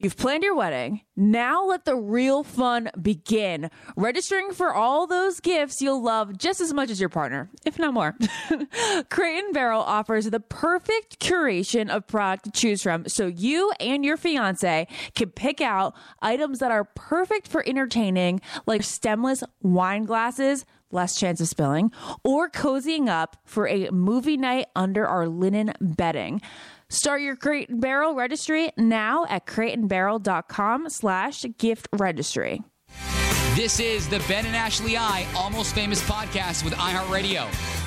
You've planned your wedding. Now let the real fun begin. Registering for all those gifts you'll love just as much as your partner, if not more. Crate & Barrel offers the perfect curation of product to choose from so you and your fiance can pick out items that are perfect for entertaining, like stemless wine glasses, less chance of spilling, or cozying up for a movie night under our linen bedding. Start your Crate & Barrel registry now at crateandbarrel.com/gift registry. This is the Ben and Ashley I Almost Famous podcast with iHeartRadio.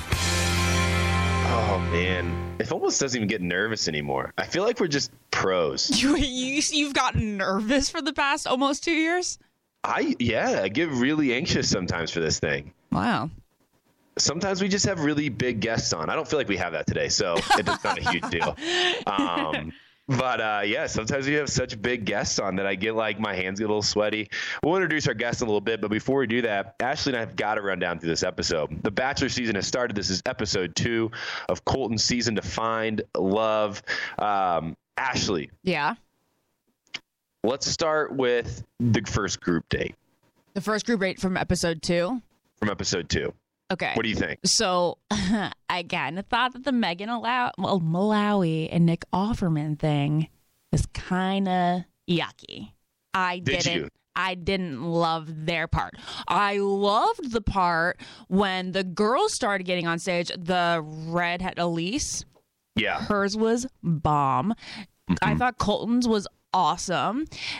Oh, man. It almost doesn't even get nervous anymore. I feel like we're just pros. You've gotten nervous for the past almost 2 years? I get really anxious sometimes for this thing. Wow. Sometimes we just have really big guests on. I don't feel like we have that today, so it's not a huge deal. But sometimes we have such big guests on that I get like my hands get a little sweaty. We'll introduce our guests in a little bit, but before we do that, Ashley and I have got to run down through this episode. The Bachelor season has started. This is episode 2 of Colton's season to find love. Ashley. Yeah. Let's start with the first group date. The first group date from episode 2? From episode 2. Okay. What do you think? So I kind of thought that the Megan Malawi and Nick Offerman thing was kind of yucky. I didn't love their part. I loved the part when the girls started getting on stage. The redhead Elise. Yeah. Hers was bomb. Mm-hmm. I thought Colton's was awesome.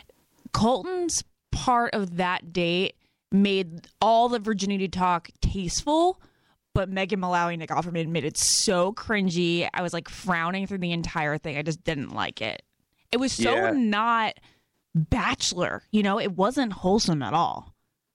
Colton's part of that date made all the virginity talk tasteful, but Megan Malawi and Nick Offerman made it so cringy. I was like frowning through the entire thing. I just didn't like it. It was so not Bachelor, it wasn't wholesome at all.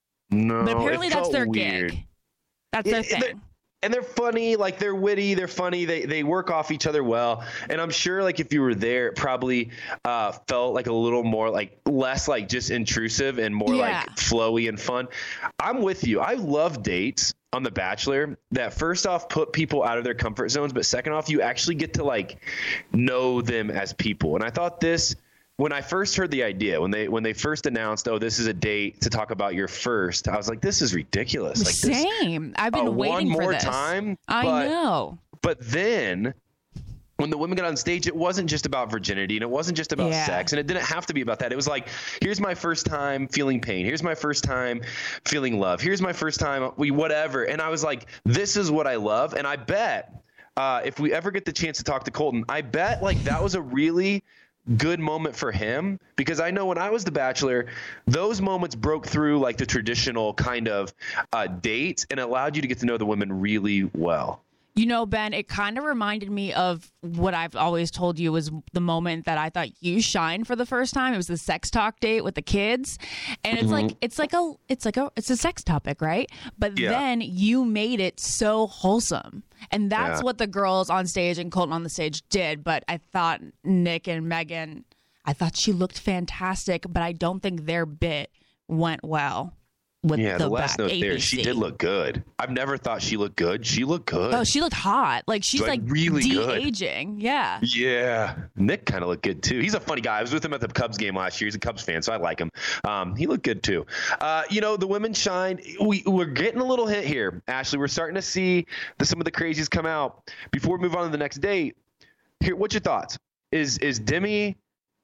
No, but apparently that's their weird gig. That's their thing. And they're funny, like they're witty, they're funny, they work off each other well. And I'm sure like if you were there, it probably felt like a little more like less like just intrusive and more like flowy and fun. I'm with you. I love dates on The Bachelor that first off put people out of their comfort zones, but second off, you actually get to like know them as people. And I thought this, when I first heard the idea, when they first announced, oh, this is a date to talk about your first, I was like, this is ridiculous. Like Same. I've been waiting for this. One more time. I know. But then when the women got on stage, it wasn't just about virginity and it wasn't just about sex, and it didn't have to be about that. It was like, here's my first time feeling pain. Here's my first time feeling love. Here's my first time whatever. And I was like, this is what I love. And I bet if we ever get the chance to talk to Colton, I bet like that was a really good moment for him, because I know when I was The Bachelor, those moments broke through like the traditional kind of dates and allowed you to get to know the women really well. Ben, it kind of reminded me of what I've always told you was the moment that I thought you shined for the first time. It was the sex talk date with the kids. And it's it's a sex topic, right? But then you made it so wholesome. And that's what the girls on stage and Colton on the stage did. But I thought Nick and Megan, I thought she looked fantastic, but I don't think their bit went well. With the last note there, she did look good. I've never thought she looked good. She looked good. Oh, she looked hot. Like she's like really de-aging. Good. Yeah. Yeah. Nick kind of looked good too. He's a funny guy. I was with him at the Cubs game last year. He's a Cubs fan, so I like him. He looked good too. The women shined. We're getting a little hint here, Ashley. We're starting to see some of the crazies come out. Before we move on to the next date, here, what's your thoughts? Is Demi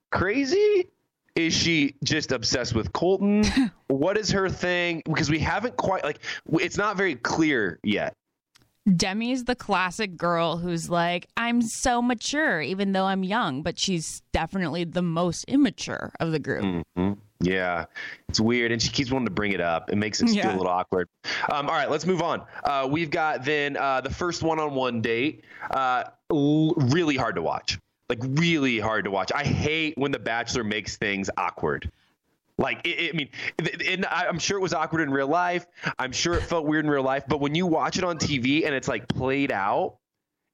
crazy? Is she just obsessed with Colton? What is her thing? Because we haven't quite, it's not very clear yet. Demi's the classic girl who's like, I'm so mature, even though I'm young, but she's definitely the most immature of the group. Mm-hmm. Yeah, it's weird. And she keeps wanting to bring it up. It makes it feel a little awkward. All right, let's move on. We've got then the first one-on-one date. Really hard to watch. Like really hard to watch. I hate when The Bachelor makes things awkward. Like, I'm sure it was awkward in real life. I'm sure it felt weird in real life. But when you watch it on TV and it's like played out,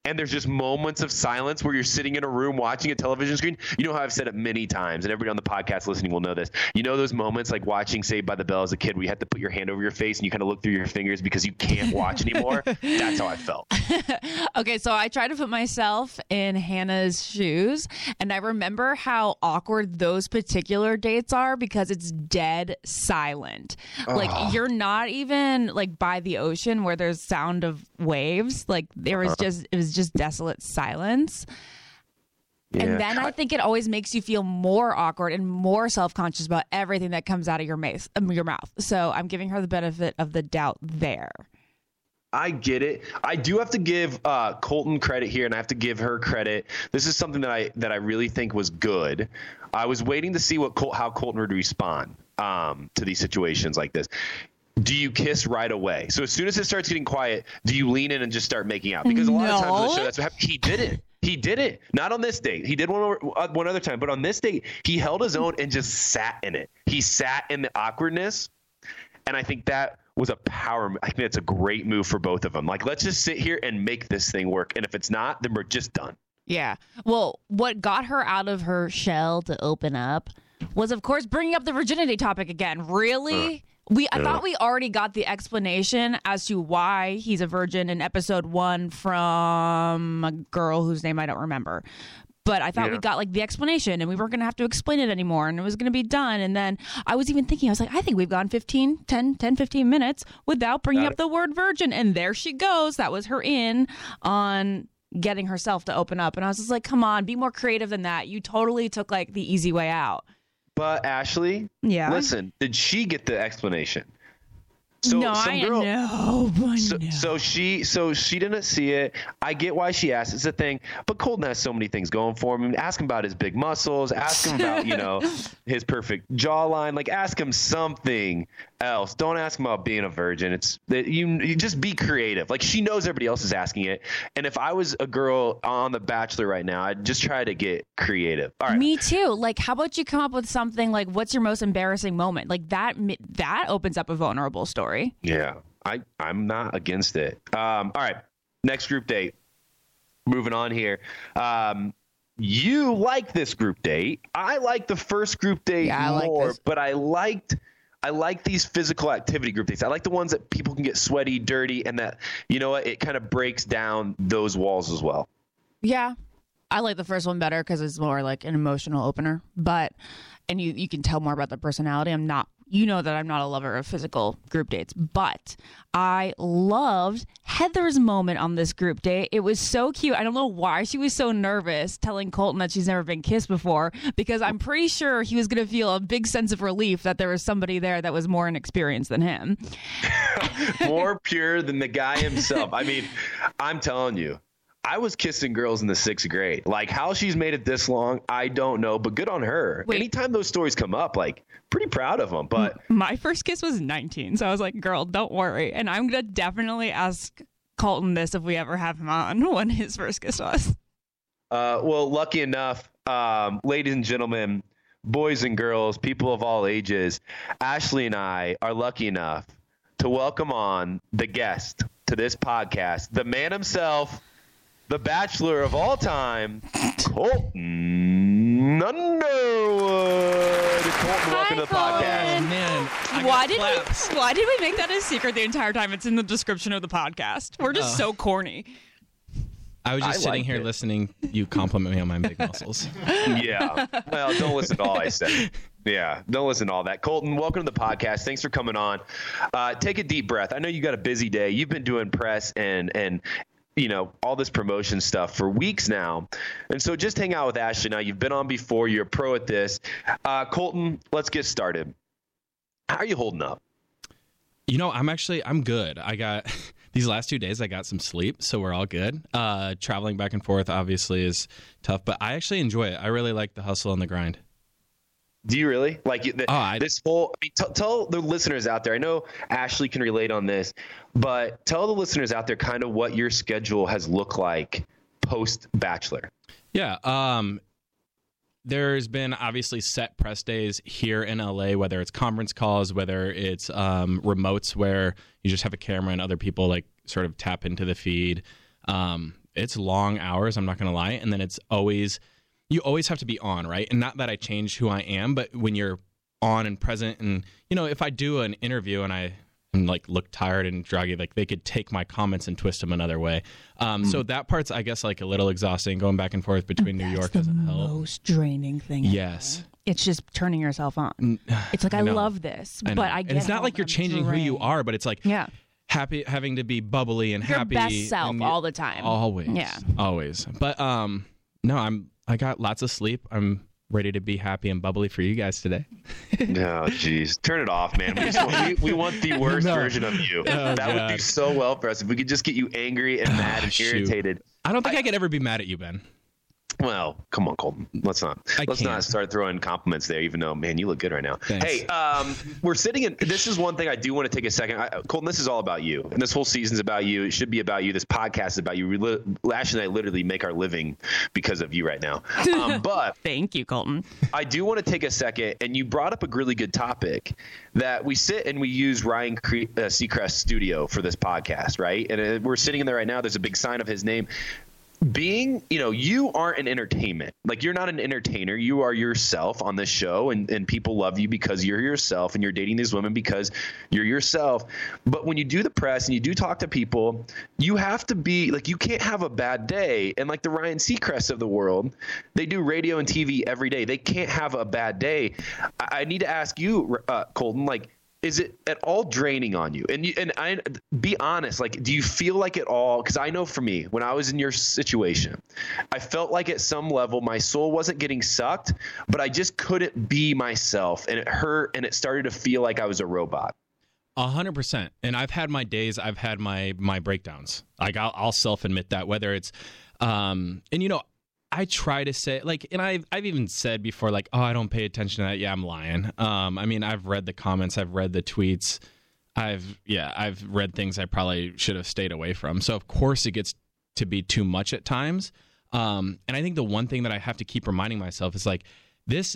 and there's just moments of silence where you're sitting in a room watching a television screen. You know how I've said it many times, and everybody on the podcast listening will know this. You know those moments like watching Saved by the Bell as a kid where you had to put your hand over your face and you kind of look through your fingers because you can't watch anymore? That's how I felt. Okay, so I tried to put myself in Hannah's shoes, and I remember how awkward those particular dates are because it's dead silent. Like, you're not even like by the ocean where there's sound of waves. Like, it was just desolate silence. Yeah. And then I think it always makes you feel more awkward and more self-conscious about everything that comes out of your mouth. So I'm giving her the benefit of the doubt there. I get it. I do have to give Colton credit here, and I have to give her credit. This is something that I really think was good. I was waiting to see how Colton would respond to these situations like this. Do you kiss right away? So as soon as it starts getting quiet, do you lean in and just start making out? Because a lot of times on the show, that's what happened. He didn't. He did it. Not on this date. He did one other time. But on this date, he held his own and just sat in it. He sat in the awkwardness. And I think that was I think that's a great move for both of them. Like, let's just sit here and make this thing work. And if it's not, then we're just done. Yeah. Well, what got her out of her shell to open up was, of course, bringing up the virginity topic again. Really? I thought we already got the explanation as to why he's a virgin in episode 1 from a girl whose name I don't remember. But I thought we got like the explanation and we weren't going to have to explain it anymore and it was going to be done. And then I was even thinking, I was like, I think we've gone 15 minutes without bringing up the word virgin. And there she goes. That was her in on getting herself to open up. And I was just like, come on, be more creative than that. You totally took like the easy way out. But Ashley, listen, did she get the explanation? So she didn't see it. I get why she asked. It's a thing. But Colton has so many things going for him. Ask him about his big muscles. Ask him about, his perfect jawline. Like, ask him something else. Don't ask him about being a virgin. It's that you just be creative. Like, she knows everybody else is asking it. And if I was a girl on The Bachelor right now, I'd just try to get creative. All right. Me too. Like, how about you come up with something like, what's your most embarrassing moment? Like, that opens up a vulnerable story. Yeah, I'm not against it. All right, next group date. Moving on here. You like this group date. I like the first group date more, but I like these physical activity group dates. I like the ones that people can get sweaty, dirty, and that, it kind of breaks down those walls as well. Yeah, I like the first one better because it's more like an emotional opener. And you can tell more about the personality. I'm not a lover of physical group dates, but I loved Heather's moment on this group date. It was so cute. I don't know why she was so nervous telling Colton that she's never been kissed before, because I'm pretty sure he was going to feel a big sense of relief that there was somebody there that was more inexperienced than him. More pure than the guy himself. I mean, I'm telling you. I was kissing girls in the 6th grade. Like, how she's made it this long, I don't know, but good on her. Wait. Anytime those stories come up, like, pretty proud of them. But my first kiss was 19, so I was like, girl, don't worry. And I'm going to definitely ask Colton this if we ever have him on, when his first kiss was. Well, lucky enough, ladies and gentlemen, boys and girls, people of all ages, Ashley and I are lucky enough to welcome on the guest to this podcast, the man himself, the Bachelor of all time, Colton Underwood. Colton, welcome to the podcast. Oh, man. Why did we make that a secret the entire time? It's in the description of the podcast. We're just so corny. I was just sitting here listening you compliment me on my big muscles. Yeah. Well, don't listen to all I said. Yeah, don't listen to all that. Colton, welcome to the podcast. Thanks for coming on. Take a deep breath. I know you got a busy day. You've been doing press and all this promotion stuff for weeks now. And so just hang out with Ashley now. You've been on before. You're a pro at this. Colton, let's get started. How are you holding up? I'm good. I got these last 2 days, I got some sleep, so we're all good. Traveling back and forth obviously is tough, but I actually enjoy it. I really like the hustle and the grind. Do you really? Like this whole tell the listeners out there, I know Ashley can relate on this, but tell the listeners out there kind of what your schedule has looked like post-Bachelor. Yeah. There's been obviously set press days here in LA, whether it's conference calls, whether it's remotes where you just have a camera and other people like sort of tap into the feed. it's long hours, I'm not going to lie. And then you always have to be on, right? And not that I change who I am, but when you're on and present, and, you know, if I do an interview and I like look tired and draggy, like they could take my comments and twist them another way. So that part's, I guess, like a little exhausting. Going back and forth between New York doesn't help. Most draining thing. Yes. Ever. It's just turning yourself on. It's like I love this, but I get and it's not like you're changing who you are, but it's like happy, having to be bubbly and your happy, best self all the time. Always, always. But no, I got lots of sleep. I'm ready to be happy and bubbly for you guys today. No, jeez. Turn it off, man. We want the worst version of you. That would do so well for us if we could just get you angry and mad and irritated. I don't think I could ever be mad at you, Ben. Well, come on, Colton. Let's not start throwing compliments there, even though, man, you look good right now. Thanks. Hey, we're sitting in, this is one thing I do want to take a second. Colton, this is all about you. And this whole season's about you. It should be about you. This podcast is about you. Ashley and I literally make our living because of you right now. But thank you, Colton. I do want to take a second, and you brought up a really good topic that we sit and we use Ryan Seacrest's studio for this podcast, right? And we're sitting in there right now. There's a big sign of his name. Being, you know, you aren't an entertainment. Like, you're not an entertainer. You are yourself on this show, and people love you because you're yourself, and you're dating these women because you're yourself. But when you do the press and you do talk to people, you have to be like, you can't have a bad day. And like the Ryan Seacrest of the world, they do radio and TV every day. They can't have a bad day. I need to ask you, Colton, like, is it at all draining on you? And I be honest, like, do you feel like it all? Because I know for me, when I was in your situation, I felt like at some level my soul wasn't getting sucked, but I just couldn't be myself, and it hurt, and it started to feel like I was a robot. 100%. And I've had my days. I've had my breakdowns. Like, I'll self-admit that. Whether it's, and you know, I try to say, like, and I've even said before, like, oh, I don't pay attention to that. Yeah, I'm lying. I mean, I've read the comments, I've read the tweets, I've read things I probably should have stayed away from. So of course it gets to be too much at times. And I think the one thing that I have to keep reminding myself is, like, this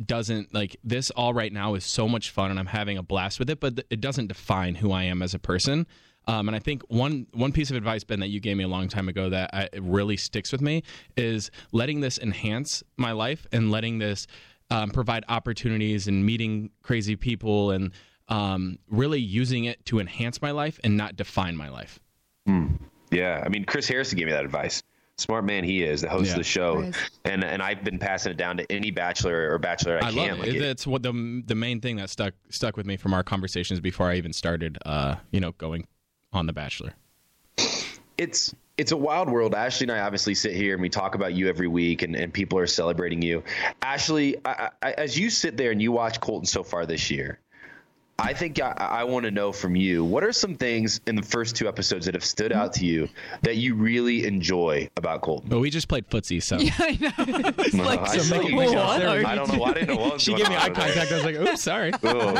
all right now is so much fun and I'm having a blast with it, but it doesn't define who I am as a person. And I think one piece of advice, Ben, that you gave me a long time ago that it really sticks with me is letting this enhance my life and letting this provide opportunities and meeting crazy people and really using it to enhance my life and not define my life. Yeah. I mean, Chris Harrison gave me that advice. Smart man he is, the host of the show. And I've been passing it down to any bachelor or bachelorette I can. Love it. That's what the main thing that stuck with me from our conversations before I even started, going on The Bachelor. It's a wild world. Ashley and I obviously sit here and we talk about you every week, and people are celebrating you. Ashley, I, as you sit there and you watch Colton so far this year, I think I want to know from you, what are some things in the first 2 episodes that have stood out to you that you really enjoy about Colton? Well, we just played footsie, so. Yeah, I know. It's like, I don't know. I didn't know what was She gave me eye contact. I was like, oops, sorry.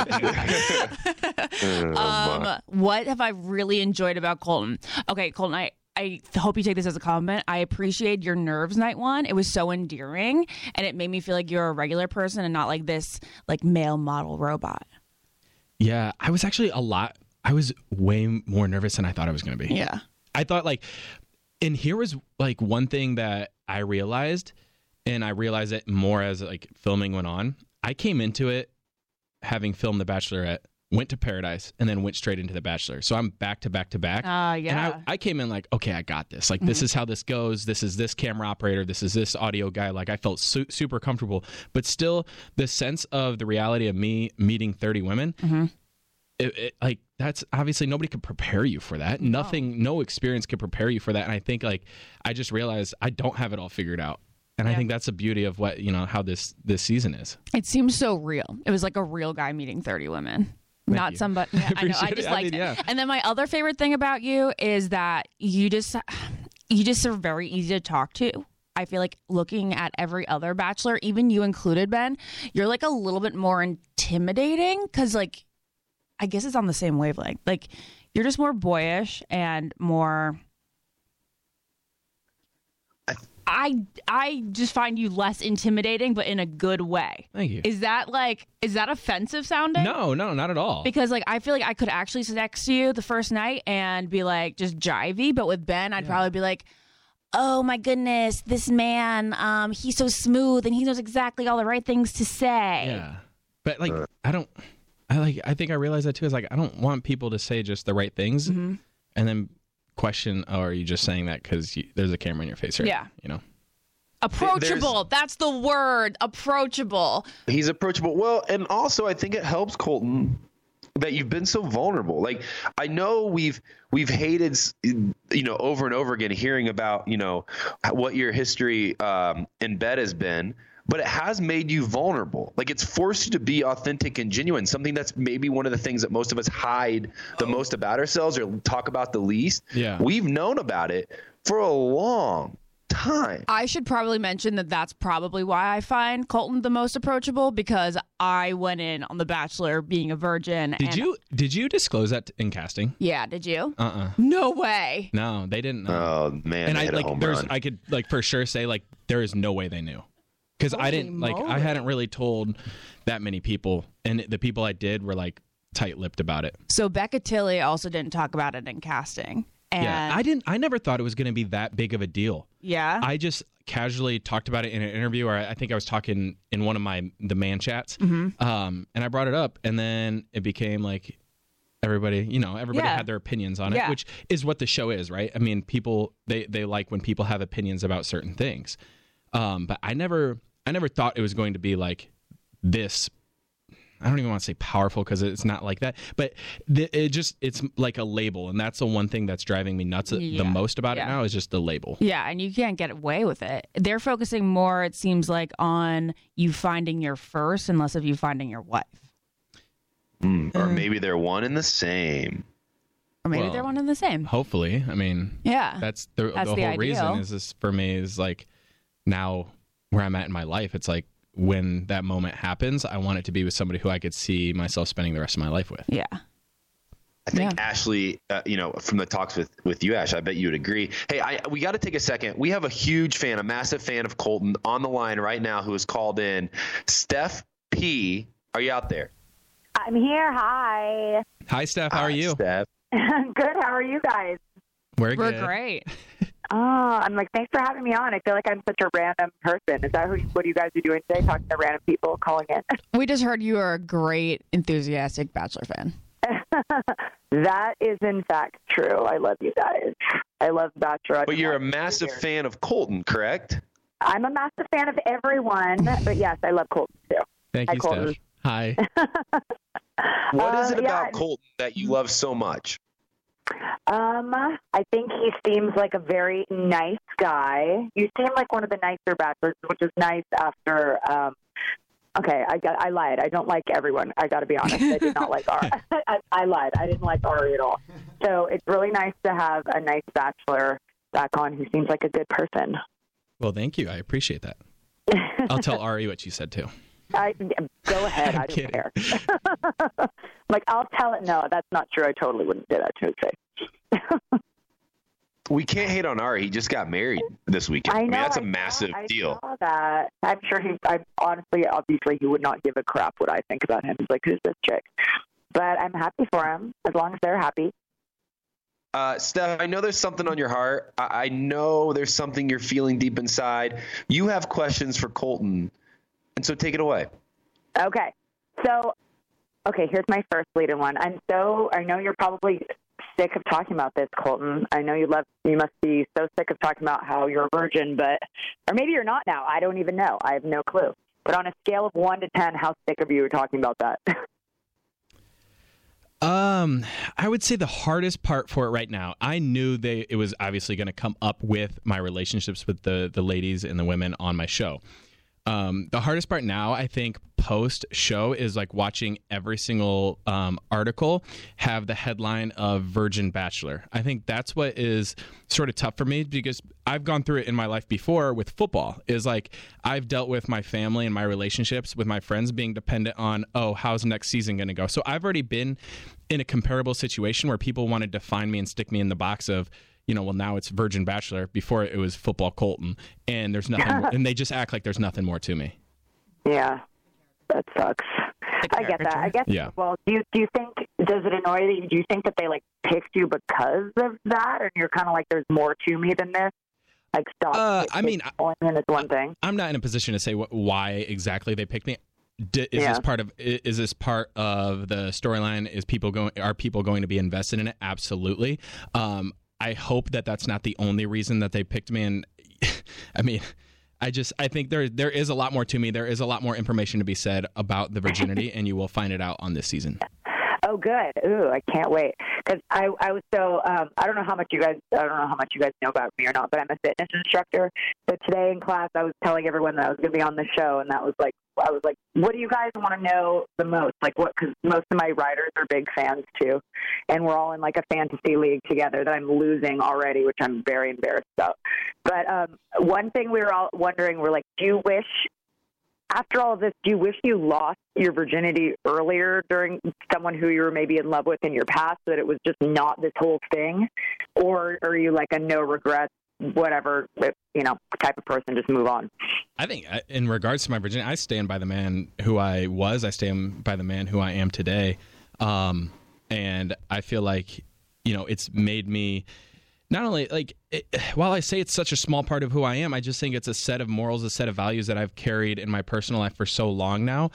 What have I really enjoyed about Colton? Okay, Colton, I hope you take this as a compliment. I appreciate your nerves night one. It was so endearing, and it made me feel like you're a regular person and not like this like male model robot. Yeah, I was actually I was way more nervous than I thought I was going to be. Yeah. I thought and here was like one thing that I realized, and I realized it more as like filming went on. I came into it having filmed The Bachelorette, went to Paradise, and then went straight into The Bachelor. So I'm back to back to back. Yeah. And I came in like, okay, I got this. Like, this is how this goes. This is this camera operator. This is this audio guy. Like, I felt super comfortable. But still, the sense of the reality of me meeting 30 women, like, that's obviously nobody could prepare you for that. No experience could prepare you for that. And I think, like, I just realized I don't have it all figured out. And I think that's the beauty of what, how this season is. It seems so real. It was like a real guy meeting 30 women. Not somebody. Yeah, I know. I just liked it. Yeah. And then my other favorite thing about you is that you just are very easy to talk to. I feel like looking at every other Bachelor, even you included, Ben, you're like a little bit more intimidating because, like, I guess it's on the same wavelength. Like, you're just more boyish and more. I just find you less intimidating, but in a good way. Thank you. Is that offensive sounding? No, not at all. Because, like, I feel like I could actually sit next to you the first night and be like just jivey, but with Ben, I'd probably be like, oh my goodness, this man, he's so smooth and he knows exactly all the right things to say. Yeah. But like, I think I realized that too. Is like, I don't want people to say just the right things and then question, oh, are you just saying that because there's a camera in your face, right? Yeah. You know? Approachable. That's the word. Approachable. He's approachable. Well, and also I think it helps, Colton, that you've been so vulnerable. Like, I know we've hated, over and over again hearing about, what your history in bed has been, but it has made you vulnerable. Like, it's forced you to be authentic and genuine, something that's maybe one of the things that most of us hide the most about ourselves or talk about the least. Yeah. We've known about it for a long time. I should probably mention that that's probably why I find Colton the most approachable, because I went in on The Bachelor being a virgin. Did you disclose that in casting? Yeah, did you? No way. No, they didn't know. Oh man, and they hit a home run. I could for sure say there is no way they knew, because I didn't I hadn't really told that many people, and the people I did were tight-lipped about it. So Becca Tilley also didn't talk about it in casting. And yeah, I never thought it was going to be that big of a deal. Yeah. I just casually talked about it in an interview, or I think I was talking in one of the man chats, and I brought it up, and then it became everybody had their opinions on it, which is what the show is, right? I mean, people they like when people have opinions about certain things, but I never thought it was going to be like this. I don't even want to say powerful, because it's not like that, but it's like a label, and that's the one thing that's driving me nuts the most about it now is just the label. Yeah, and you can't get away with it. They're focusing more, it seems like, on you finding your first and less of you finding your wife. Or maybe they're one and the same. Or maybe they're one and the same. Hopefully. I mean, that's the whole ideal reason is this for me is now where I'm at in my life. It's when that moment happens, I want it to be with somebody who I could see myself spending the rest of my life with. Yeah. I think Ashley, from the talks with you, Ash, I bet you would agree. Hey, we got to take a second. We have a huge fan, a massive fan of Colton on the line right now who has called in. Steph P, are you out there? I'm here. Hi. Hi, Steph. How are you? Steph. Good. How are you guys? We're good. Great. Oh, I'm thanks for having me on. I feel like I'm such a random person. Is that what you guys are doing today, talking to random people calling in? We just heard you are a great, enthusiastic Bachelor fan. That is, in fact, true. I love you guys. I love Bachelor. But you're a massive fan of Colton, correct? I'm a massive fan of everyone, but yes, I love Colton, too. Thank you, Colton. Steph. Hi. What is it about Colton that you love so much? I think he seems like a very nice guy. You seem like one of the nicer bachelors, which is nice after, okay, I lied. I don't like everyone. I got to be honest. I did not like Ari. I lied. I didn't like Ari at all. So it's really nice to have a nice bachelor back on who seems like a good person. Well, thank you. I appreciate that. I'll tell Ari what you said, too. Go ahead. I don't care. I'll tell it. No, that's not true. I totally wouldn't say that to his face. We can't hate on Ari. He just got married this weekend. I know. That's a massive deal. I saw that. I'm sure obviously, he would not give a crap what I think about him. He's like, who's this chick? But I'm happy for him, as long as they're happy. Steph, I know there's something on your heart. I know there's something you're feeling deep inside. You have questions for Colton, and so take it away. Okay. So, here's my first lead-in one. I know you're probably sick of talking about this, Colton. I know you must be so sick of talking about how you're a virgin, or maybe you're not now. I don't even know. I have no clue. But on a scale of 1 to 10, how sick of you are talking about that? I would say the hardest part for it right now, I knew it was obviously going to come up with my relationships with the ladies and the women on my show. The hardest part now, I think, post-show is watching every single article have the headline of Virgin Bachelor. I think that's what is sort of tough for me, because I've gone through it in my life before with football. I've dealt with my family and my relationships with my friends being dependent on, how's next season going to go? So I've already been in a comparable situation where people want to define me and stick me in the box of, now it's Virgin Bachelor. Before it was Football Colton, and there's nothing more, and they just act like there's nothing more to me. Yeah, that sucks. I get that. I guess. Yeah. Well, do you think, does it annoy you? Do you think that they picked you because of that, and you're kind of there's more to me than this? Like, stop. I mean, it's one thing. I'm not in a position to say why exactly they picked me. Is this part of the storyline? Are people going to be invested in it? Absolutely. I hope that that's not the only reason that they picked me. And I mean, I think there is a lot more to me. There is a lot more information to be said about the virginity, and you will find it out on this season. Oh, good. Ooh, I can't wait. Because I was so I don't know how much you guys know about me or not, but I'm a fitness instructor. So today in class, I was telling everyone that I was going to be on the show, and I was like, what do you guys want to know the most? Like, what? Because most of my writers are big fans too, and we're all in like a fantasy league together that I'm losing already, which I'm very embarrassed about. But one thing we were all wondering, we're like, after all of this, do you wish you lost your virginity earlier during someone who you were maybe in love with in your past, so that it was just not this whole thing? Or are you like a no regrets, whatever, type of person, just move on? I think in regards to my virginity, I stand by the man who I was. I stand by the man who I am today. And I feel like, it's made me not only while I say it's such a small part of who I am, I just think it's a set of morals, a set of values that I've carried in my personal life for so long now,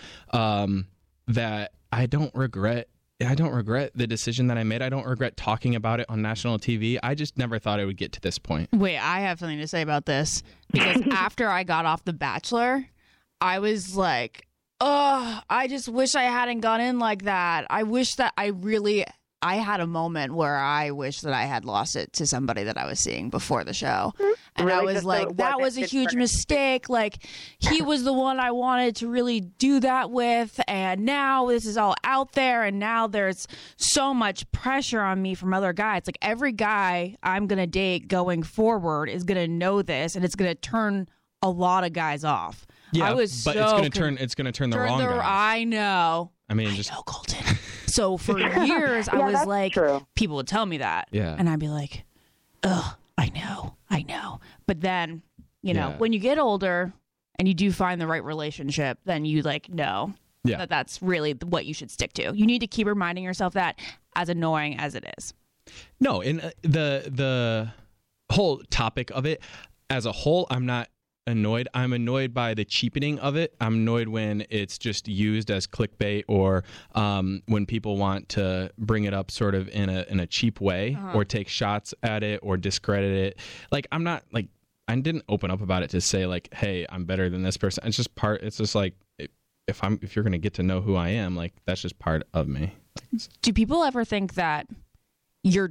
that I don't regret the decision that I made. I don't regret talking about it on national TV. I just never thought it would get to this point. Wait, I have something to say about this, because after I got off The Bachelor, I was like, oh, I just wish I hadn't gone in like that. I wish that I had a moment where I wish that I had lost it to somebody that I was seeing before the show. And really, I was like, that was a huge mistake. Like, he was the one I wanted to really do that with. And now this is all out there. And now there's so much pressure on me from other guys. Like, every guy I'm going to date going forward is going to know this. And it's going to turn a lot of guys off. Yeah, it's going to turn the wrong guys. I know. I mean, I know, Colton. So for years, I was like, people would tell me that. Yeah. And I'd be like, ugh, I know. But then, when you get older and you do find the right relationship, then you know that that's really what you should stick to. You need to keep reminding yourself that, as annoying as it is. No, and the whole topic of it as a whole, I'm not annoyed. I'm annoyed by the cheapening of it. I'm annoyed when it's just used as clickbait, or when people want to bring it up sort of in a cheap way, or take shots at it or discredit it. Like, I'm not like, I didn't open up about it to say like, hey, I'm better than this person. It's just like, if you're going to get to know who I am, like, that's just part of me. Do people ever think that you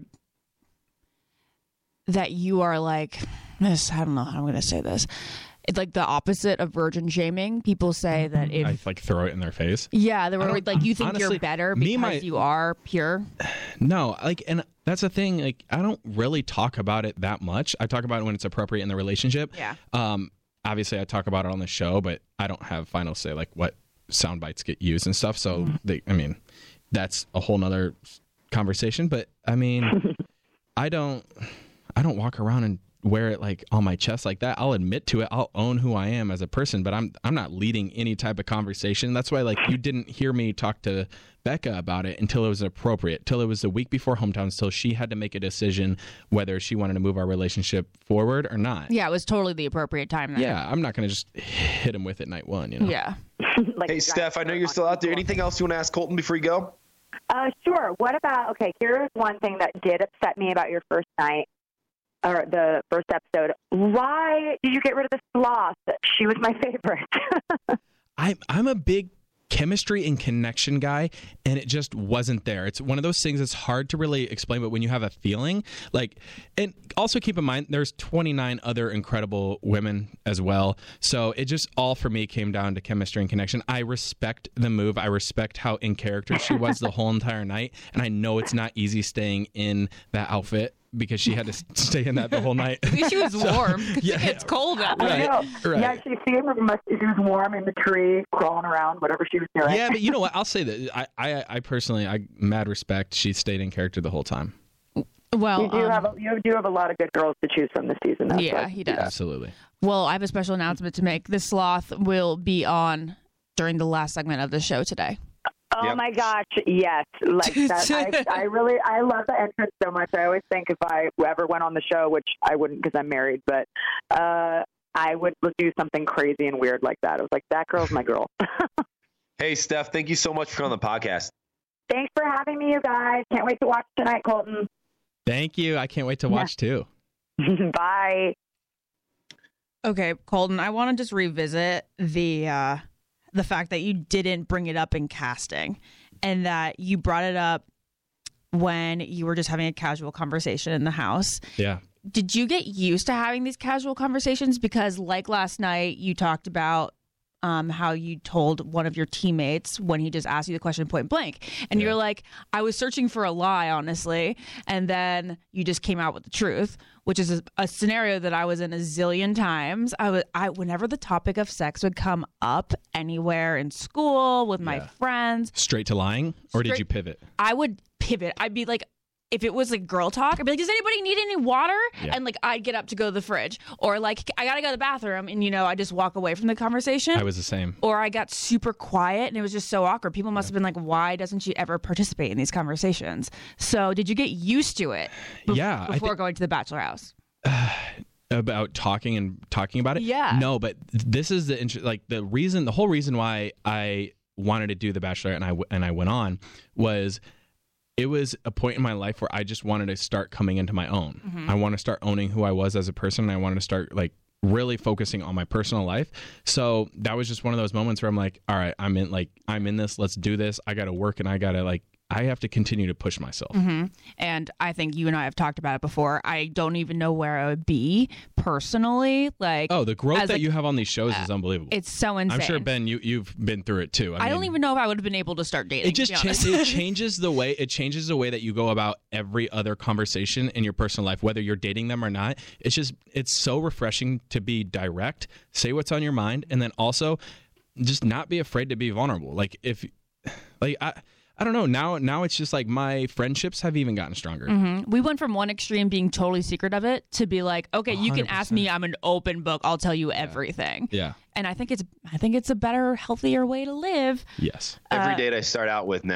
are like this? I don't know how I'm going to say this. It's like the opposite of virgin shaming. People say that if I like throw it in their face. Yeah, they were like, you think honestly, you're better because you are pure. No, and that's the thing. Like, I don't really talk about it that much. I talk about it when it's appropriate in the relationship. Yeah. Obviously, I talk about it on the show, but I don't have final say like what sound bites get used and stuff. So that's a whole nother conversation. But I mean, I don't walk around and wear it like on my chest like that. I'll admit to it. I'll own who I am as a person, but I'm not leading any type of conversation. That's why, like, you didn't hear me talk to Becca about it until it was appropriate, till it was the week before hometowns, till she had to make a decision whether she wanted to move our relationship forward or not. Yeah, it was totally the appropriate time then. Yeah, I'm not going to just hit him with it night one, Yeah. Hey, Steph, I know you're still out there. Anything else you want to ask Colton before you go? Sure. What about, here's one thing that did upset me about your first night, or the first episode. Why did you get rid of the sloth? She was my favorite. I'm a big chemistry and connection guy, and it just wasn't there. It's one of those things that's hard to really explain, but when you have a feeling, like, and also keep in mind, there's 29 other incredible women as well. So it just all for me came down to chemistry and connection. I respect the move. I respect how in character she was the whole entire night. And I know it's not easy staying in that outfit, because she had to stay in that the whole night. She was warm. Yeah, it's cold out there. Right. Yeah, she was warm in the tree, crawling around, whatever she was doing. Yeah, but you know what? I'll say that I personally, mad respect. She stayed in character the whole time. Well, you do have a lot of good girls to choose from this season. Yeah, he does. Absolutely. Well, I have a special announcement to make. The sloth will be on during the last segment of the show today. Oh my gosh, yes. Like that, I love the entrance so much. I always think if I ever went on the show, which I wouldn't because I'm married, but I would do something crazy and weird like that. I was like, that girl's my girl. Hey, Steph, thank you so much for coming on the podcast. Thanks for having me, you guys. Can't wait to watch tonight, Colton. Thank you. I can't wait to watch too. Bye. Okay, Colton, I want to just revisit the fact that you didn't bring it up in casting and that you brought it up when you were just having a casual conversation in the house. Yeah. Did you get used to having these casual conversations? Because like last night, you talked about how you told one of your teammates when he just asked you the question point blank. And you're like, I was searching for a lie, honestly. And then you just came out with the truth, which is a scenario that I was in a zillion times. Whenever the topic of sex would come up anywhere in school with my friends. Straight to lying? Or did you pivot? I would pivot. I'd be like, if it was like girl talk, I'd be like, does anybody need any water? Yeah. And like, I'd get up to go to the fridge, or like, I gotta go to the bathroom, and I just walk away from the conversation. I was the same. Or I got super quiet, and it was just so awkward. People must have been like, why doesn't she ever participate in these conversations? So did you get used to it before going to the bachelor house? About talking about it? Yeah. No, but this is the whole reason why I wanted to do The Bachelor and I went on was it was a point in my life where I just wanted to start coming into my own. Mm-hmm. I want to start owning who I was as a person. And I wanted to start like really focusing on my personal life. So that was just one of those moments where I'm like, all right, I'm in this, let's do this. I got to work and I have to continue to push myself. Mm-hmm. And I think you and I have talked about it before. I don't even know where I would be personally. The growth that you have on these shows is unbelievable. It's so insane. I'm sure, Ben, you've been through it too. I don't even know if I would have been able to start dating. It just it changes the way that you go about every other conversation in your personal life, whether you're dating them or not. It's so refreshing to be direct, say what's on your mind, and then also just not be afraid to be vulnerable. I don't know. Now it's just like my friendships have even gotten stronger. Mm-hmm. We went from one extreme being totally secret of it to be like, okay, 100%. You can ask me. I'm an open book. I'll tell you everything. Yeah. And I think it's a better, healthier way to live. Yes. Every date I start out with,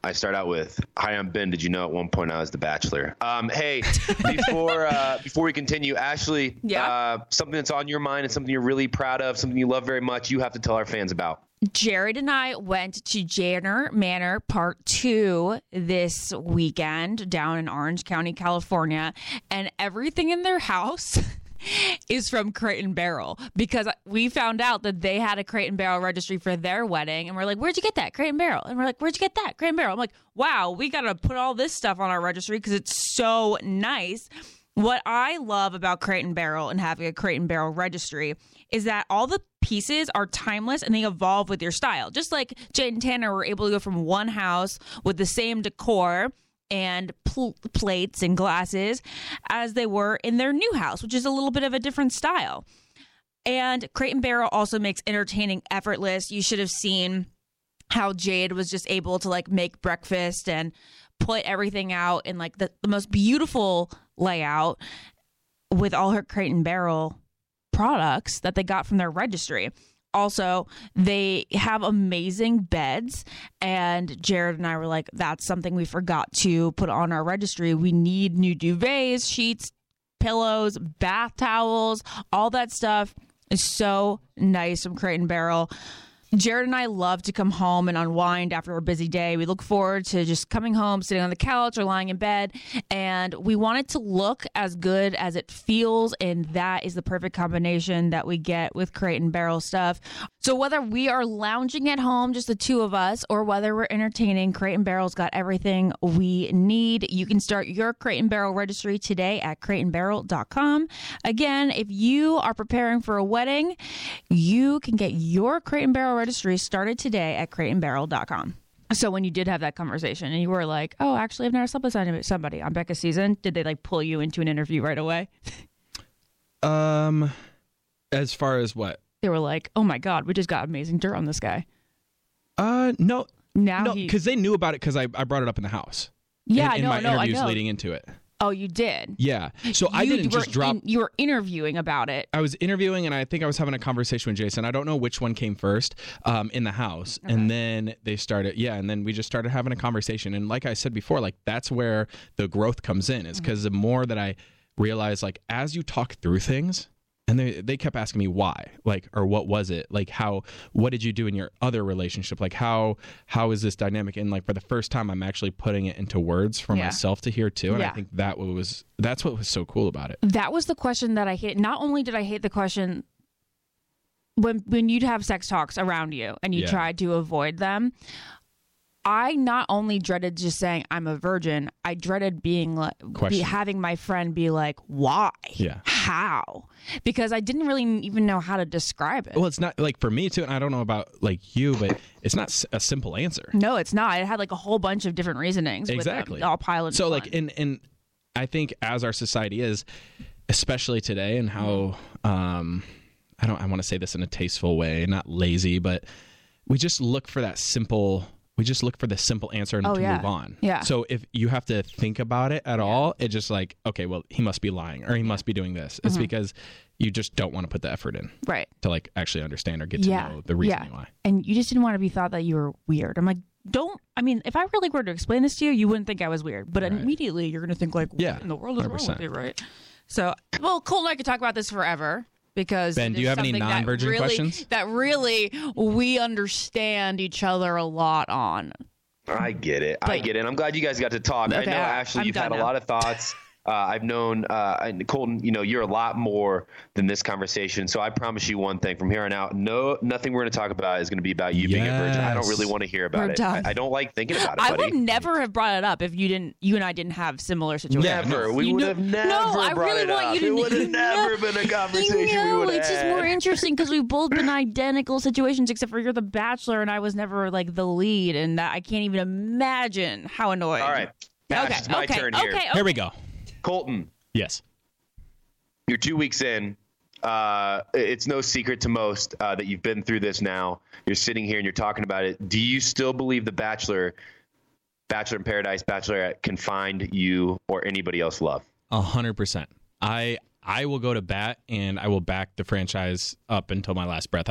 hi, I'm Ben. Did you know at one point I was the Bachelor? Hey, before we continue, Ashley, something that's on your mind and something you're really proud of, something you love very much, you have to tell our fans about. Jared and I went to Janner Manor Part 2 this weekend down in Orange County, California, and everything in their house is from Crate and Barrel, because we found out that they had a Crate and Barrel registry for their wedding, and we're like, where'd you get that? Crate and Barrel. And we're like, where'd you get that? Crate and Barrel. I'm like, wow, we got to put all this stuff on our registry because it's so nice. What I love about Crate and Barrel and having a Crate and Barrel registry is that all the pieces are timeless and they evolve with your style. Just like Jade and Tanner were able to go from one house with the same decor and plates and glasses as they were in their new house, which is a little bit of a different style. And Crate and Barrel also makes entertaining effortless. You should have seen how Jade was just able to make breakfast and put everything out in the most beautiful layout with all her Crate and Barrel products that they got from their registry. Also, they have amazing beds, and Jared and I were like, that's something we forgot to put on our registry. We need new duvets, sheets, pillows, bath towels, all that stuff is so nice from Crate and Barrel. Jared and I love to come home and unwind after a busy day. We look forward to just coming home, sitting on the couch or lying in bed, and we want it to look as good as it feels, and that is the perfect combination that we get with Crate and Barrel stuff. So whether we are lounging at home, just the two of us, or whether we're entertaining, Crate and Barrel's got everything we need. You can start your Crate and Barrel registry today at crateandbarrel.com. Again, if you are preparing for a wedding, you can get your Crate and Barrel registry started today at crateandbarrel.com. So when you did have that conversation and you were like, oh, actually, I've never slept with somebody on Becca's season, did they pull you into an interview right away? As far as what? They were like, oh my God, we just got amazing dirt on this guy. No, because they knew about it because I brought it up in the house. Yeah, in my interviews leading into it. Oh, you did? Yeah. So I didn't just drop. You were interviewing about it. I was interviewing, and I think I was having a conversation with Jason. I don't know which one came first in the house. Okay. And then they started, and then we just started having a conversation. And like I said before, like that's where the growth comes in, is because the more that I realized, like, as you talk through things, and they kept asking me why, like, or what was it? Like, what did you do in your other relationship? Like, how is this dynamic? And like, for the first time, I'm actually putting it into words for myself to hear too. And I think that's what was so cool about it. That was the question that I hate. Not only did I hate the question when you'd have sex talks around you and you tried to avoid them, I not only dreaded just saying I'm a virgin, I dreaded being like having my friend be like, why? Yeah. How? Because I didn't really even know how to describe it. Well, it's not like for me too, and I don't know about like you, but it's not a simple answer. No, it's not. It had like a whole bunch of different reasonings. Exactly. With, all piled. So like, and I think as our society is, especially today, and how I want to say this in a tasteful way, not lazy, but we just look for that simple. We just look for the simple answer and to move on. Yeah. So if you have to think about it at all, it's just like, okay, well, he must be lying or he must be doing this. It's because you just don't want to put the effort in. Right. To like actually understand or get to know the reasoning why. And you just didn't want to be thought that you were weird. I'm like, if I really were to explain this to you, you wouldn't think I was weird. But immediately you're going to think like, what in the world is 100%. Wrong with you, right? So, well, Colt and I could talk about this forever. Because Ben, do you have any non-virgin questions? That really we understand each other a lot on. I get it. I'm glad you guys got to talk. Okay, I know, Ashley, you've had a lot of thoughts. I've known, Colton, you're a lot more than this conversation. So I promise you one thing from here on out, nothing we're going to talk about is going to be about you being a virgin. I don't really want to hear about it. I don't like thinking about it, buddy. I would never have brought it up if you and I didn't have similar situations. Never. We would have never brought it up. It would have never been a conversation we would have It's just more interesting because we've both been identical situations, except for you're the bachelor and I was never like the lead, and that I can't even imagine how annoying. All right. Ash, it's my turn here. Here we go. Colton. Yes. You're 2 weeks in. It's no secret to most that you've been through this now. You're sitting here and you're talking about it. Do you still believe the Bachelor in Paradise, Bachelorette can find you or anybody else love? 100%. I will go to bat and I will back the franchise up until my last breath.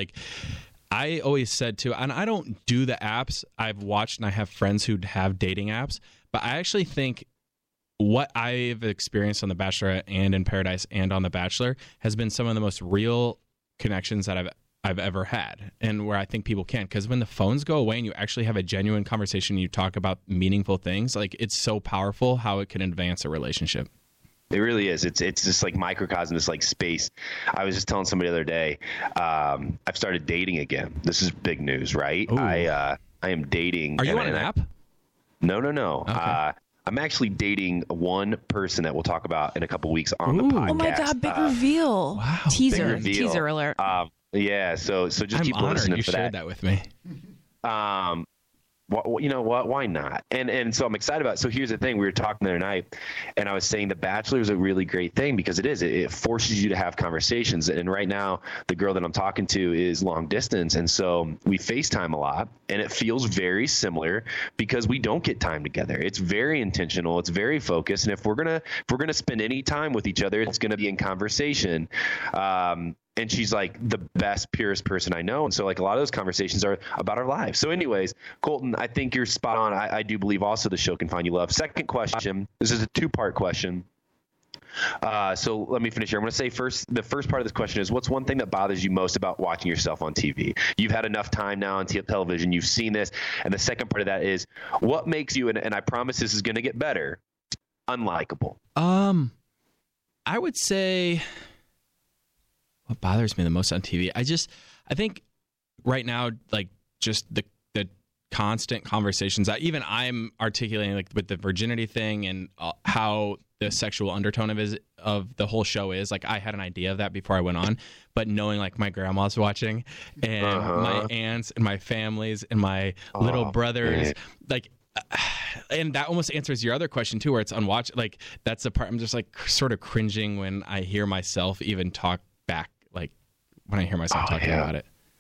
I always said too, and I don't do the apps. I've watched and I have friends who have dating apps, but I actually think what I've experienced on The Bachelorette and in Paradise and on The Bachelor has been some of the most real connections that I've ever had, and where I think people can. Because when the phones go away and you actually have a genuine conversation, you talk about meaningful things, like it's so powerful how it can advance a relationship. It really is. It's just like microcosm, this like space. I was just telling somebody the other day, I've started dating again. This is big news, right? I am dating. Are you on an app? No. Okay. I'm actually dating one person that we'll talk about in a couple weeks on the podcast. Oh my God! Big reveal! Wow! Teaser alert! Yeah. So just keep listening for that. You shared that with me. You know what? Why not? And so I'm excited about it. So here's the thing. We were talking the other night, and I was saying The Bachelor is a really great thing because it forces you to have conversations. And right now, the girl that I'm talking to is long distance, and so we FaceTime a lot, and it feels very similar because we don't get time together. It's very intentional. It's very focused. And if we're gonna spend any time with each other, it's gonna be in conversation. And she's like the best, purest person I know. And so like a lot of those conversations are about our lives. So anyways, Colton, I think you're spot on. I do believe also the show can find you love. Second question. This is a 2-part question. So let me finish here. I'm going to say the first part of this question is, what's one thing that bothers you most about watching yourself on TV? You've had enough time now on television. You've seen this. And the second part of that is, what makes you, and I promise this is going to get better, unlikable? I would say... What bothers me the most on TV? I think right now, like just the constant conversations that even I'm articulating, like with the virginity thing and how the sexual undertone of the whole show is. Like I had an idea of that before I went on, but knowing like my grandma's watching and my aunts and my families and my little brothers, like. And that almost answers your other question too, where it's unwatched. Like that's the part I'm just like sort of cringing when I hear myself even talk back, like when I hear myself talking about it.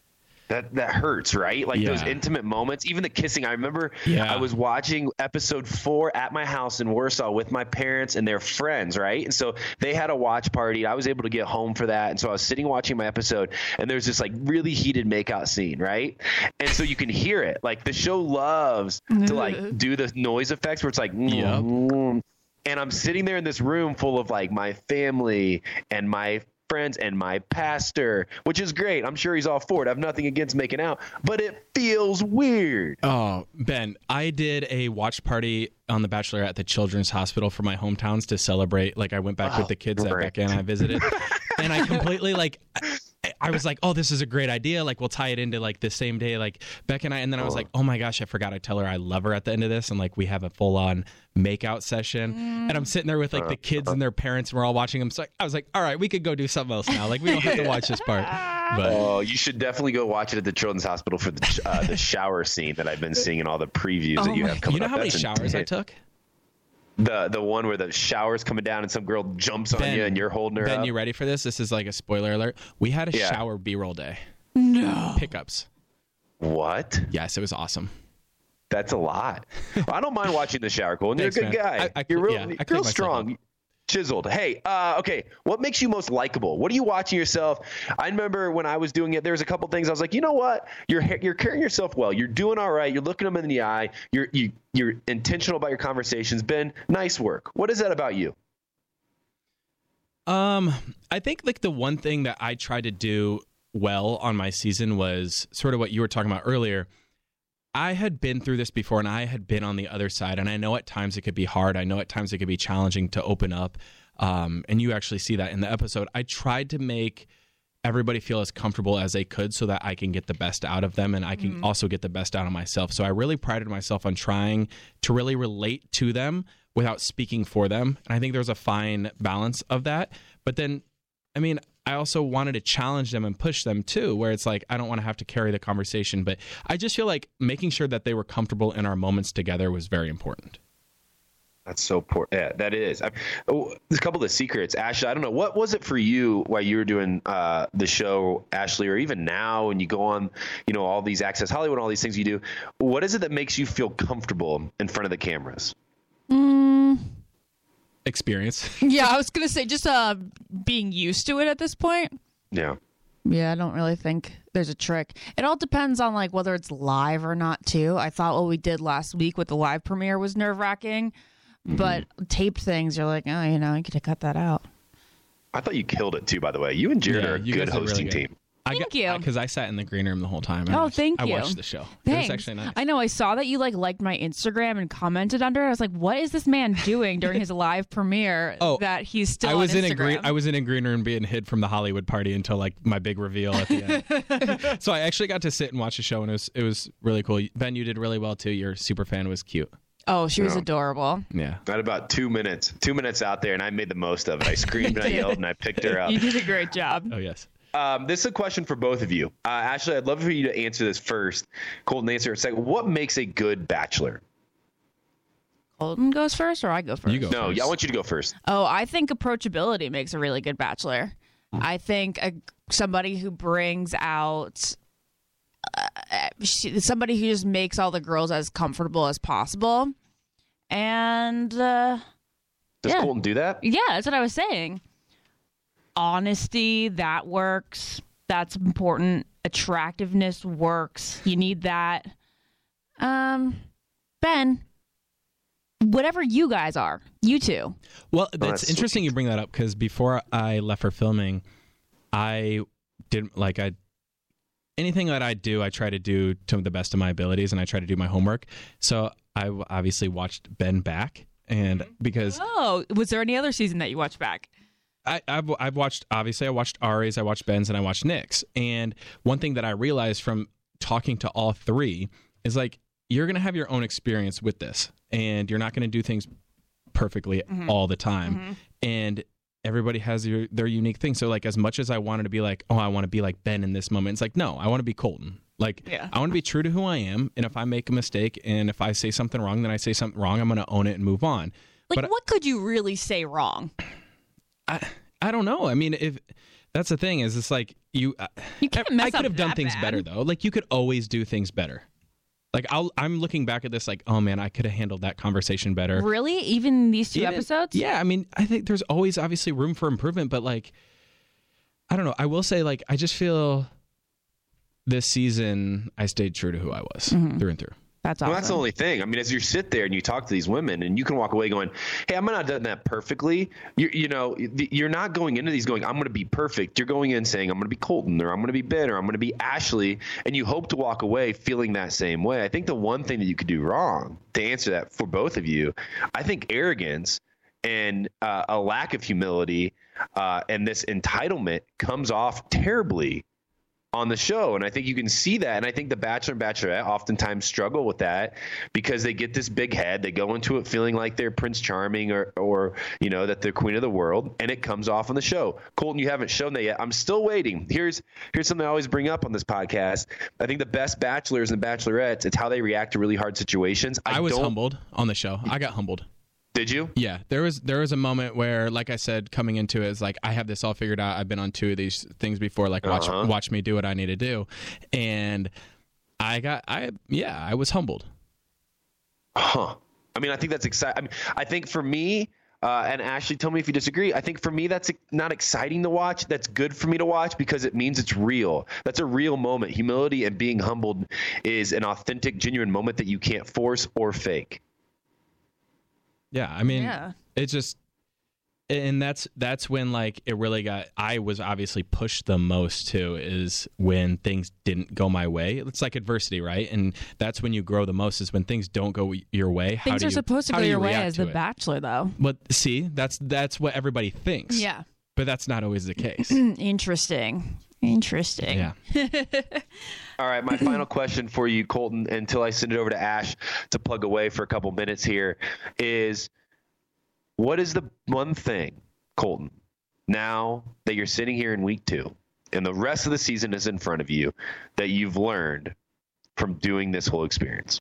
that hurts, right? Like those intimate moments, even the kissing. I remember I was watching episode 4 at my house in Warsaw with my parents and their friends, right? And so they had a watch party. I was able to get home for that. And so I was sitting watching my episode, and there's this like really heated makeout scene, right? And so you can hear it. Like the show loves to like do the noise effects where it's like, and I'm sitting there in this room full of like my family and my friends and my pastor, which is great. I'm sure he's all for it. I have nothing against making out, but it feels weird. Oh, Ben, I did a watch party on The Bachelor at the Children's Hospital for my hometowns to celebrate. Like I went back with the kids that Becca and I visited, and I completely like. I was like, oh, this is a great idea. Like, we'll tie it into like the same day, like Becca and I. And then I was like, oh my gosh, I forgot I tell her I love her at the end of this. And like, we have a full on makeout session. And I'm sitting there with like the kids and their parents, and we're all watching them. So I was like, all right, we could go do something else now. Like, we don't have to watch this part. But you should definitely go watch it at the Children's Hospital for the shower scene that I've been seeing in all the previews that you have coming up. You know how many showers I took? The one where the shower's coming down and some girl jumps on you and you're holding her up. Ben, you ready for this? This is like a spoiler alert. We had a shower B-roll day. No. Pickups. What? Yes, it was awesome. That's a lot. I don't mind watching the shower, Colton. You're a good guy. You're real strong. Chiseled. Hey, okay. What makes you most likable? What are you watching yourself? I remember when I was doing it, there was a couple things I was like, you know what? You're carrying yourself well. You're doing all right. You're looking them in the eye. You're intentional about your conversations. Ben, nice work. What is that about you? I think like the one thing that I tried to do well on my season was sort of what you were talking about earlier. I had been through this before, and I had been on the other side, and I know at times it could be hard. I know at times it could be challenging to open up, and you actually see that in the episode. I tried to make everybody feel as comfortable as they could so that I can get the best out of them, and I can also get the best out of myself. So I really prided myself on trying to really relate to them without speaking for them, and I think there's a fine balance of that. But then, I mean, I also wanted to challenge them and push them too, where it's like, I don't want to have to carry the conversation, but I just feel like making sure that they were comfortable in our moments together was very important. That's so important. Yeah, that is. There's a couple of secrets. Ashley, I don't know. What was it for you while you were doing the show, Ashley, or even now when you go on, all these Access Hollywood, all these things you do, what is it that makes you feel comfortable in front of the cameras? Experience. Yeah, I was going to say just being used to it at this point. Yeah. Yeah, I don't really think there's a trick. It all depends on like whether it's live or not too. I thought what we did last week with the live premiere was nerve-wracking, but taped things, you're like, oh, you could have cut that out. I thought you killed it too, by the way. You and Jared are a good hosting team. Thank you. Because I sat in the green room the whole time. Thank you. I watched the show. Thanks. It was actually nice. I know. I saw that you liked my Instagram and commented under it. I was like, what is this man doing during his live premiere that he's still on Instagram? I was in a green room being hid from the Hollywood party until like my big reveal at the end. So I actually got to sit and watch the show, and it was really cool. Ben, you did really well too. Your super fan was cute. Oh, she was adorable. Yeah. Got about 2 minutes. 2 minutes out there, and I made the most of it. I screamed and I yelled and I picked her up. You did a great job. Oh, yes. This is a question for both of you. Ashley, I'd love for you to answer this first. Colton, answer it second. What makes a good bachelor? Colton goes first, or I go first? You go first. I want you to go first. Oh, I think approachability makes a really good bachelor. I think somebody who brings out somebody who just makes all the girls as comfortable as possible. And does Colton do that? Yeah, that's what I was saying. Honesty, that works. That's important. Attractiveness works. You need that. Ben, whatever you guys are, you two. Well, that's interesting you bring that up, because before I left for filming, anything that I do, I try to do to the best of my abilities, and I try to do my homework. So I obviously watched Ben back, and because was there any other season that you watched back? I've watched, obviously I watched Ari's, I watched Ben's, and I watched Nick's. And one thing that I realized from talking to all three is like, you're going to have your own experience with this, and you're not going to do things perfectly all the time. And everybody has their unique thing. So like, as much as I wanted to be like, oh, I want to be like Ben in this moment, it's like, no, I want to be Colton. Like, I want to be true to who I am. And if I make a mistake and if I say something wrong, then I say something wrong. I'm going to own it and move on. Like, what could you really say wrong? I don't know. I mean, if That's the thing is, it's like You can't mess I could up have done that things bad. better though. Like you could always do things better. Like I'm looking back at this like, oh man, I could have handled that conversation better. Really? Even these two episodes? Yeah, I mean, I think there's always obviously room for improvement, but like, I don't know. I will say, like, I just feel this season I stayed true to who I was through and through. That's awesome. Well, that's the only thing. I mean, as you sit there and you talk to these women, and you can walk away going, "Hey, I might not have done that perfectly." You're not going into these going, "I'm going to be perfect." You're going in saying, "I'm going to be Colton," or "I'm going to be Ben," or "I'm going to be Ashley," and you hope to walk away feeling that same way. I think the one thing that you could do wrong to answer that for both of you, I think arrogance and a lack of humility and this entitlement comes off terribly on the show. And I think you can see that. And I think the Bachelor and Bachelorette oftentimes struggle with that because they get this big head. They go into it feeling like they're Prince Charming or that they're queen of the world, and it comes off on the show. Colton, you haven't shown that yet. I'm still waiting. Here's something I always bring up on this podcast. I think the best bachelors and bachelorettes, it's how they react to really hard situations. I was humbled on the show. I got humbled. Did you? Yeah, there was a moment where, like I said, coming into it is like, I have this all figured out. I've been on 2 of these things before. Like watch me do what I need to do, and I was humbled. Huh. I mean, I think that's exciting. I mean, I think for me, and Ashley, tell me if you disagree. I think for me, that's not exciting to watch. That's good for me to watch because it means it's real. That's a real moment. Humility and being humbled is an authentic, genuine moment that you can't force or fake. Yeah, I mean, it's just, and that's when like it really I was obviously pushed the most too, is when things didn't go my way. It's like adversity, right? And that's when you grow the most, is when things don't go your way. Things are supposed to go your way as the Bachelor, though. But see, that's what everybody thinks. Yeah. But that's not always the case. Interesting. Yeah. All right, my final question for you, Colton, until I send it over to Ash to plug away for a couple minutes here, is what is the one thing, Colton, now that you're sitting here in week 2 and the rest of the season is in front of you, that you've learned from doing this whole experience?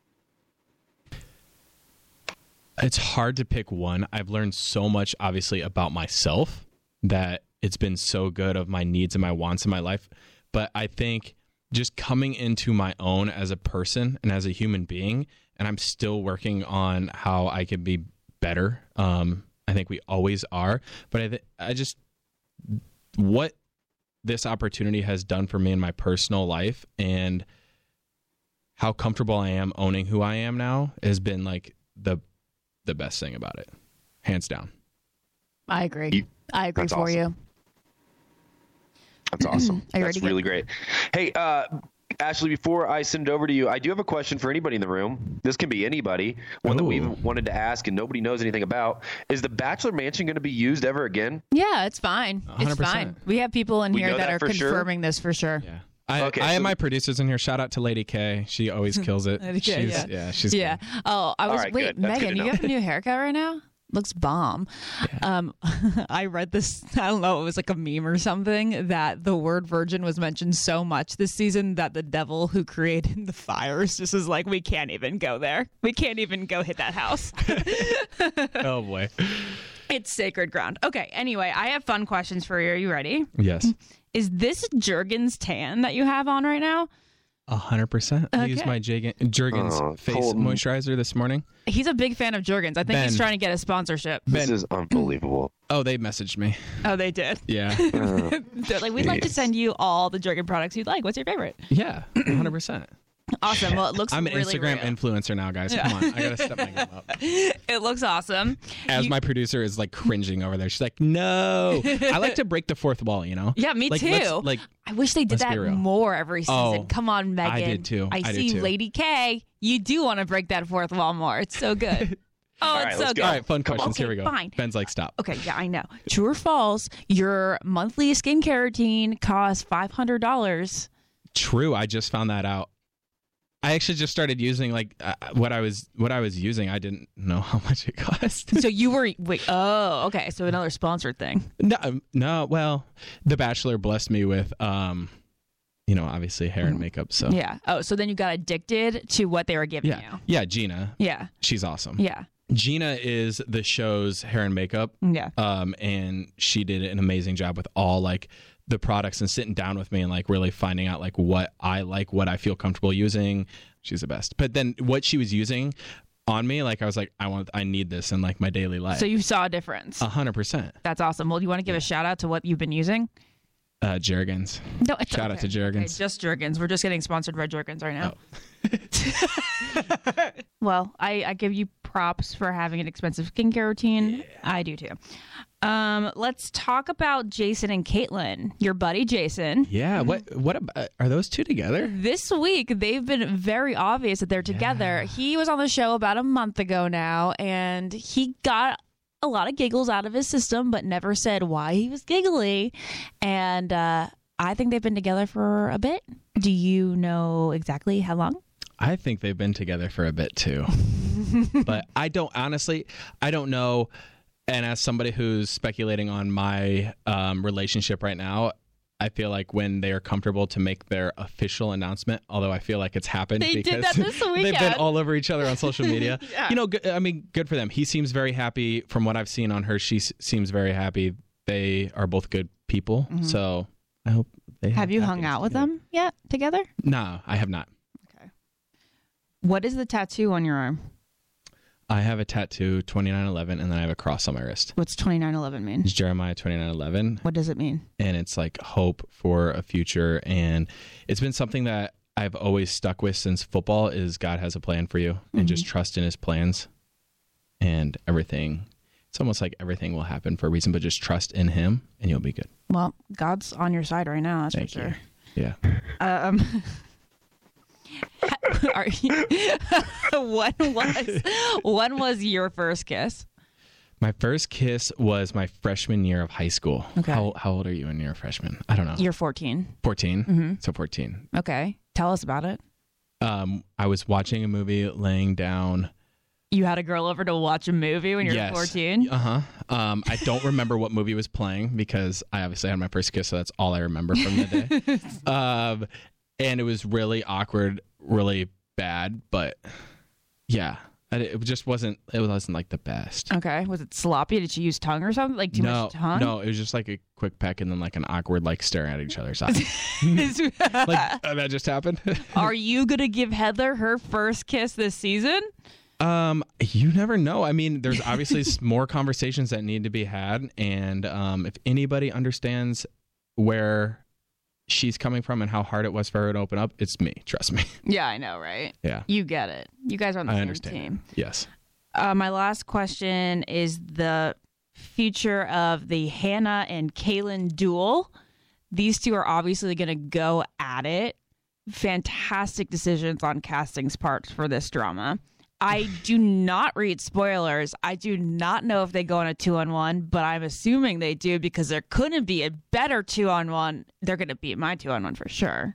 It's hard to pick one. I've learned so much, obviously, about myself that it's been so good of my needs and my wants in my life. But I think just coming into my own as a person and as a human being, and I'm still working on how I can be better. I think we always are. But I just, what this opportunity has done for me in my personal life and how comfortable I am owning who I am now has been like the best thing about it, hands down. I agree. I agree That's for awesome. you. That's awesome. Are you That's ready to really great. Hey, Ashley, before I send it over to you, I do have a question for anybody in the room. This can be anybody. One that we've wanted to ask and nobody knows anything about. Is the Bachelor Mansion going to be used ever again? Yeah, it's fine. 100%. It's fine. We have people in We here know that that are for sure? confirming this for sure. Yeah. Okay, I have so- my producers in here. Shout out to Lady K. She always kills it. Lady K, she's Yeah. good. Oh, I was right, wait, good. That's good Megan, to you know. have a new haircut right now? Looks bomb. I read this, I don't know, it was like a meme or something, that the word virgin was mentioned so much this season that the devil who created the fires just is like, we can't even go there. We can't even go hit that house. Oh boy. It's sacred ground. Okay, anyway, I have fun questions for you. Are you ready? Yes. Is this Jergens tan that you have on right now? 100%. I used Okay. my Jergens face Colton. moisturizer this morning. He's a big fan of Jergens. I think he's Ben. trying to get a sponsorship. This is unbelievable. Oh, they messaged me. Oh, they did. Yeah. They're like, we'd like to Jeez. send you all the Jergen products you'd like. What's your favorite? Yeah. 100%. Awesome. Well, it looks I'm an really Instagram real. influencer now, guys. Come on. I got to step my game up. It looks awesome. As my producer is like cringing over there. She's like, no. I like to break the fourth wall, you know? Yeah, me Like, too. let's- I wish they did let's that be real. more every season. Oh, Come on, Megan. I did too. I did see too. Lady K. You do want to break that fourth wall more. It's so good. Oh, right, it's let's so go. good. All right, fun questions. Okay, Here we go. fine. Ben's like, stop. Okay, yeah, I know. True or false? Your monthly skincare routine costs $500. True. I just found that out. I actually just started using like what I was using. I didn't know how much it cost. So you were wait. Oh, okay. So another sponsored thing. No. Well, The Bachelor blessed me with, obviously hair and makeup. So Yeah. Oh, so then you got addicted to what they were giving you. yeah. Gina, Yeah. she's awesome. Yeah. Gina is the show's hair and makeup. Yeah. And she did an amazing job with all like the products and sitting down with me and like really finding out like what I like, what I feel comfortable using. She's the best. But then what she was using on me, like I was like, I need this in like my daily life. So you saw a difference. 100%. That's awesome. Well, do you want to give a shout out to what you've been using? Jergens. No, it's Shout out to Jergens. Okay, just Jergens. We're just getting sponsored by Jergens right now. Oh. Well, I give you props for having an expensive skincare routine. Yeah. I do too. Let's talk about Jason and Caitlyn, your buddy Jason. Yeah. What about, are those two together? This week, they've been very obvious that they're together. He was on the show about a month ago now, and he got a lot of giggles out of his system, but never said why he was giggly. And I think they've been together for a bit. Do you know exactly how long? I think they've been together for a bit too. But I don't know. And as somebody who's speculating on my relationship right now, I feel like when they are comfortable to make their official announcement, although I feel like it's happened they because did that this weekend. They've been all over each other on social media. Yeah. You know, good for them. He seems very happy. From what I've seen on her, she seems very happy. They are both good people. Mm-hmm. So I hope they have you hung out with them yet together? No, I have not. Okay. What is the tattoo on your arm? I have a tattoo, 2911, and then I have a cross on my wrist. What's 2911 mean? It's Jeremiah 2911. What does it mean? And it's like hope for a future. And it's been something that I've always stuck with since football is God has a plan for you, and just trust in his plans and everything. It's almost like everything will happen for a reason, but just trust in him and you'll be good. Well, God's on your side right now. That's Thank for sure. You. Yeah. Are you, when was your first kiss? My first kiss was my freshman year of high school. Okay. How old are you when you're a freshman? I don't know. You're 14. 14? Mm-hmm. So 14. Okay. Tell us about it. I was watching a movie, laying down. You had a girl over to watch a movie when you were 14? Uh-huh. I don't remember what movie was playing because I obviously had my first kiss, so that's all I remember from the day. And it was really awkward, really bad, but yeah, it just wasn't like the best. Okay. Was it sloppy? Did she use tongue or something? Like too much tongue? No, it was just like a quick peck and then like an awkward like staring at each other's eyes. Like that just happened. Are you going to give Heather her first kiss this season? You never know. I mean, there's obviously more conversations that need to be had. And if anybody understands where she's coming from and how hard it was for her to open up, it's me. Trust me. Yeah, I know, right? Yeah. You get it. You guys are on the same understand. team. Yes. My last question is the future of the Hannah and Caitlyn duel. These two are obviously going to go at it. Fantastic decisions on casting's part for this drama. I do not read spoilers. I do not know if they go on a 2-on-1, but I'm assuming they do because there couldn't be a better 2-on-1. They're going to beat my 2-on-1 for sure.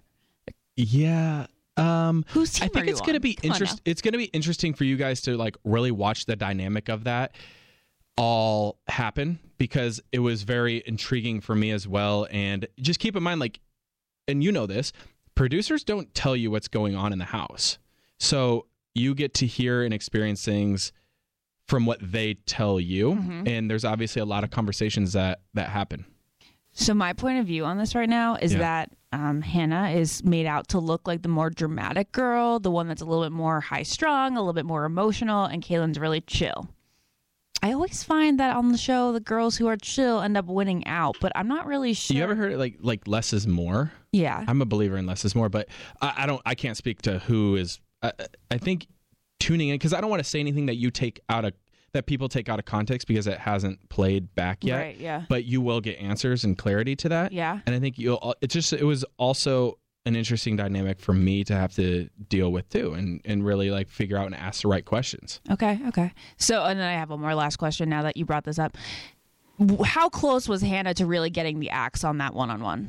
Yeah. Whose team I think it's going to be interesting. It's going to be interesting for you guys to like really watch the dynamic of that all happen because it was very intriguing for me as well. And just keep in mind, like, and you know this, producers don't tell you what's going on in the house. So you get to hear and experience things from what they tell you. Mm-hmm. And there's obviously a lot of conversations that happen. So my point of view on this right now is that Hannah is made out to look like the more dramatic girl, the one that's a little bit more high strung, a little bit more emotional, and Caitlyn's really chill. I always find that on the show, the girls who are chill end up winning out, but I'm not really sure. You ever heard like less is more? Yeah. I'm a believer in less is more, but I can't speak to who is. I think tuning in because I don't want to say anything that that people take out of context because it hasn't played back yet. Right, yeah. But you will get answers and clarity to that. Yeah. And I think it was also an interesting dynamic for me to have to deal with too and really like figure out and ask the right questions. Okay. So, and then I have one more last question now that you brought this up. How close was Hannah to really getting the axe on that 1-on-1?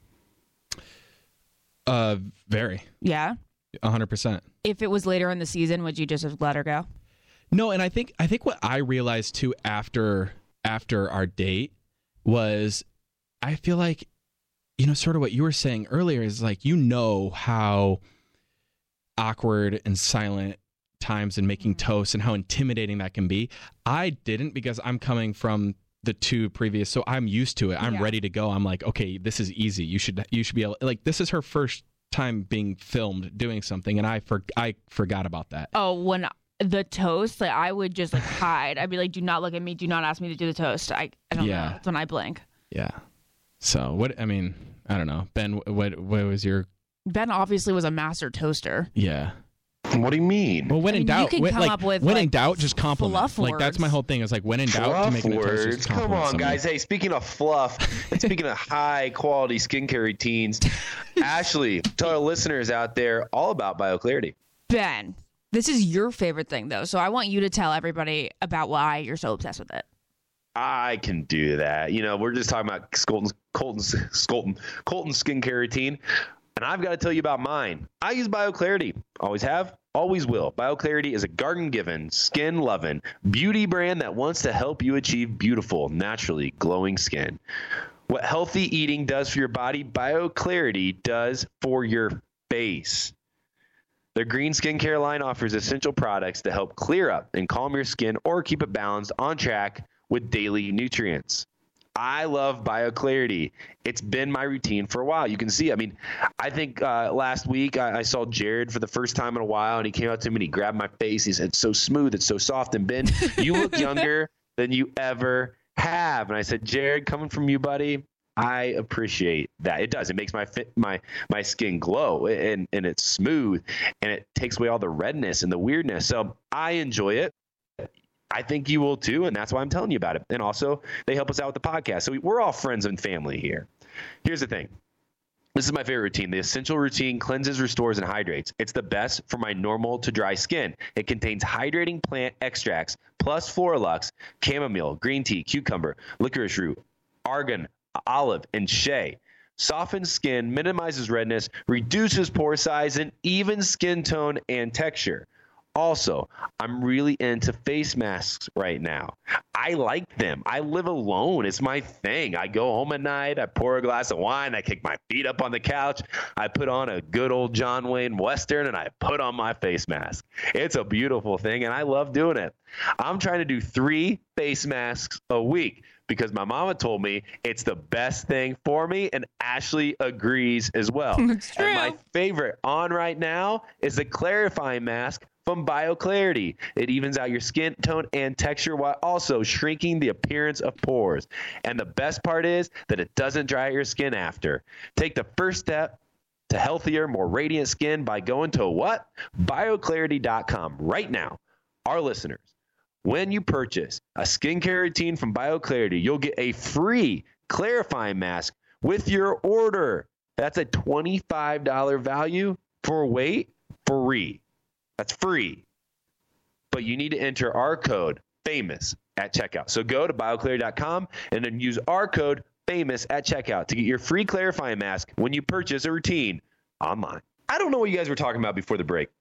Very. Yeah? 100%. If it was later in the season, would you just have let her go? No, and I think what I realized too after our date was I feel like, you know, sort of what you were saying earlier is like, you know how awkward and silent times and making toast and how intimidating that can be. I didn't, because I'm coming from the two previous, so I'm used to it. I'm ready to go. I'm like, okay, this is easy. You should be able, like, this is her first time being filmed doing something, and I forgot about that. Oh, when the toast, like, I would just like hide. I'd be like, do not look at me. Do not ask me to do the toast. I don't know. That's when I blink. Yeah. So what? I mean, I don't know. Ben, what was your? Ben obviously was a master toaster. Yeah. What do you mean? Well, when in doubt, you can come up with, when like, in doubt, just compliment. fluff Like, that's my whole thing. Is like, when in doubt, Fluff to make a toast, words. just Come compliment on, somebody. guys. Hey, speaking of fluff and speaking of high quality skincare routines, Ashley, tell our listeners out there all about BioClarity. Ben, this is your favorite thing, though, so I want you to tell everybody about why you're so obsessed with it. I can do that. You know, we're just talking about Colton's skincare routine, and I've got to tell you about mine. I use BioClarity. Always have, always will. BioClarity is a garden-given, skin-loving beauty brand that wants to help you achieve beautiful, naturally glowing skin. What healthy eating does for your body, BioClarity does for your face. Their green skincare line offers essential products to help clear up and calm your skin or keep it balanced on track with daily nutrients. I love BioClarity. It's been my routine for a while. You can see, I mean, I think last week I saw Jared for the first time in a while, and he came up to me and he grabbed my face. He said, "It's so smooth. It's so soft." And Ben, you look younger than you ever have. And I said, Jared, coming from you, buddy, I appreciate that. It does. It makes my skin glow, and it's smooth, and it takes away all the redness and the weirdness. So I enjoy it. I think you will too, and that's why I'm telling you about it. And also, they help us out with the podcast. So we're all friends and family here. Here's the thing. This is my favorite routine. The Essential Routine cleanses, restores, and hydrates. It's the best for my normal to dry skin. It contains hydrating plant extracts plus Floralux, chamomile, green tea, cucumber, licorice root, argan, olive, and shea. Softens skin, minimizes redness, reduces pore size, and even skin tone and texture. Also, I'm really into face masks right now. I like them. I live alone. It's my thing. I go home at night, I pour a glass of wine, I kick my feet up on the couch, I put on a good old John Wayne Western, and I put on my face mask. It's a beautiful thing, and I love doing it. I'm trying to do 3 face masks a week because my mama told me it's the best thing for me, and Ashley agrees as well. It's true. And my favorite on right now is the clarifying mask from BioClarity. It evens out your skin tone and texture while also shrinking the appearance of pores. And the best part is that it doesn't dry out your skin after. Take the first step to healthier, more radiant skin by going to what? BioClarity.com right now. Our listeners, when you purchase a skincare routine from BioClarity, you'll get a free clarifying mask with your order. That's a $25 value for weight free. That's free. But you need to enter our code FAMOUS at checkout. So go to BioClarity.com and then use our code FAMOUS at checkout to get your free clarifying mask when you purchase a routine online. I don't know what you guys were talking about before the break.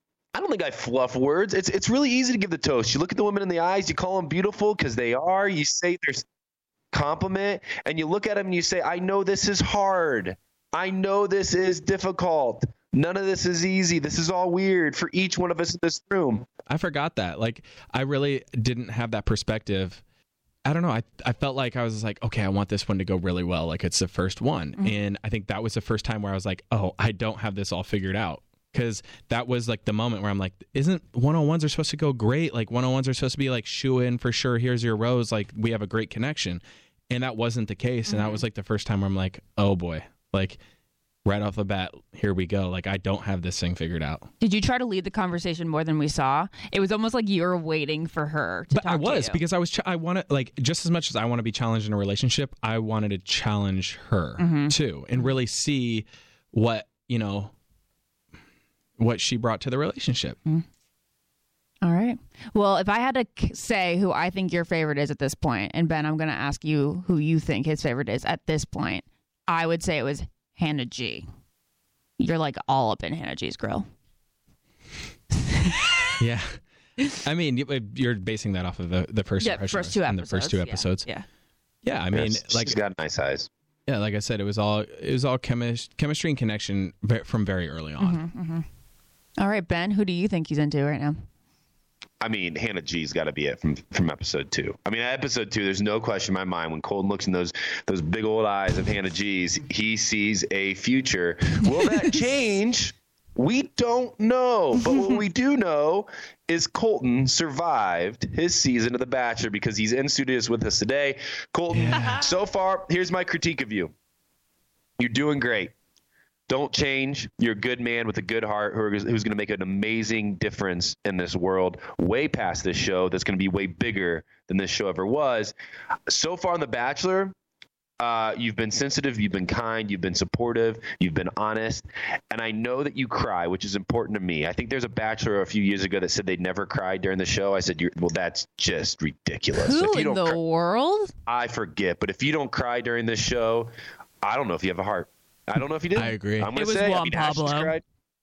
I don't think I fluff words. It's really easy to give the toast. You look at the women in the eyes, you call them beautiful because they are. You say there's compliment, and you look at them and you say, I know this is hard. I know this is difficult. None of this is easy. This is all weird for each one of us in this room. I forgot that. Like, I really didn't have that perspective. I don't know. I felt like I was like, okay, I want this one to go really well. Like, it's the first one. Mm-hmm. And I think that was the first time where I was like, oh, I don't have this all figured out. Because that was like the moment where I'm like, isn't 101s are supposed to go great? Like 101s are supposed to be like shoe in for sure. Here's your rose. Like, we have a great connection. And that wasn't the case. And that was like the first time where I'm like, oh boy, like right off the bat, here we go. Like, I don't have this thing figured out. Did you try to lead the conversation more than we saw? It was almost like you were waiting for her to talk to you. But I was, because I want to, like, just as much as I want to be challenged in a relationship, I wanted to challenge her too, and really see what, you know, what she brought to the relationship. All right. Well, if I had to say who I think your favorite is at this point, and Ben, I'm going to ask you who you think his favorite is at this point, I would say it was Hannah G. You're like all up in Hannah G's grill. Yeah. I mean, you're basing that off of the first impression. First two episodes. The first 2 episodes. Yeah. Yeah. I mean, like, she's got nice eyes. Yeah. Like I said, it was all chemistry and connection from very early on. All right, Ben, who do you think he's into right now? I mean, Hannah G's got to be it from episode 2. I mean, episode 2, there's no question in my mind when Colton looks in those big old eyes of Hannah G's, he sees a future. Will that change? We don't know. But what we do know is Colton survived his season of The Bachelor because he's in studios with us today. Colton, so far, here's my critique of you. You're doing great. Don't change. You're a good man with a good heart who's going to make an amazing difference in this world, way past this show that's going to be way bigger than this show ever was. So far on The Bachelor, you've been sensitive, you've been kind, you've been supportive, you've been honest, and I know that you cry, which is important to me. I think there's a Bachelor a few years ago that said they'd never cried during the show. I said, well, that's just ridiculous. Who in the world? I forget, but if you don't cry during this show, I don't know if you have a heart. I don't know if you did. I agree. I'm going to say, Juan Pablo. Cried.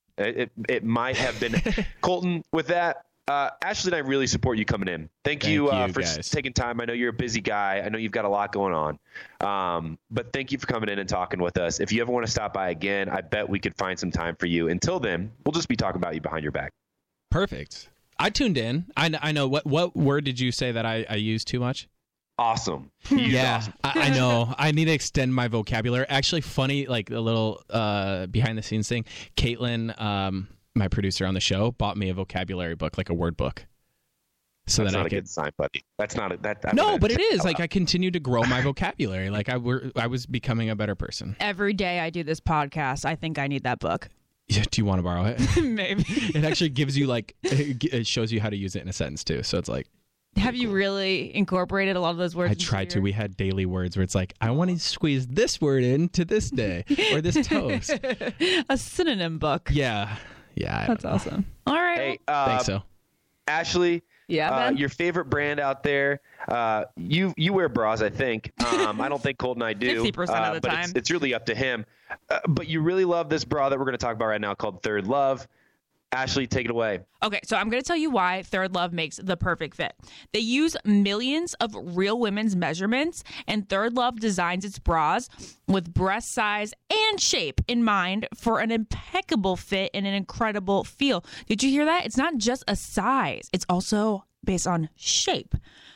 It might have been. Colton, with that, Ashley and I really support you coming in. Thank you for taking time. I know you're a busy guy. I know you've got a lot going on. But thank you for coming in and talking with us. If you ever want to stop by again, I bet we could find some time for you. Until then, we'll just be talking about you behind your back. Perfect. I tuned in. I know. What word did you say that I used too much? Awesome. Yeah, awesome. I know. I need to extend my vocabulary. Actually, funny, like a little behind the scenes thing. Caitlin, my producer on the show, bought me a vocabulary book, like a word book. So that's that not I a good sign, buddy. That's not that. No, but it is. Like I continue to grow my vocabulary. Like I was becoming a better person. Every day I do this podcast, I think I need that book. Yeah, do you want to borrow it? Maybe. It actually gives you it shows you how to use it in a sentence too. So it's like. Have you really incorporated a lot of those words? I tried to. We had daily words where it's like, I want to squeeze this word into this day or this toast. A synonym book. Yeah. Yeah. That's awesome. All right. Hey, think so. Ashley, your favorite brand out there, you wear bras, I think. I don't think Colton and I do. 50% of the but time. It's really up to him. But you really love this bra that we're going to talk about right now called Third Love. Ashley, take it away. Okay, so I'm going to tell you why Third Love makes the perfect fit. They use millions of real women's measurements, and Third Love designs its bras with breast size and shape in mind for an impeccable fit and an incredible feel. Did you hear that? It's not just a size. It's also based on shape.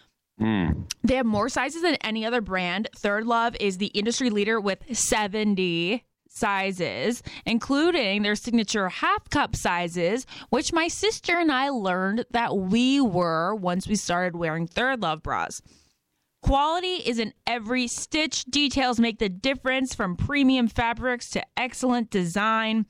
They have more sizes than any other brand. Third Love is the industry leader with 70 sizes, including their signature half cup sizes, which my sister and I learned that we were once we started wearing Third Love bras. Quality is in every stitch. Details make the difference, from premium fabrics to excellent design.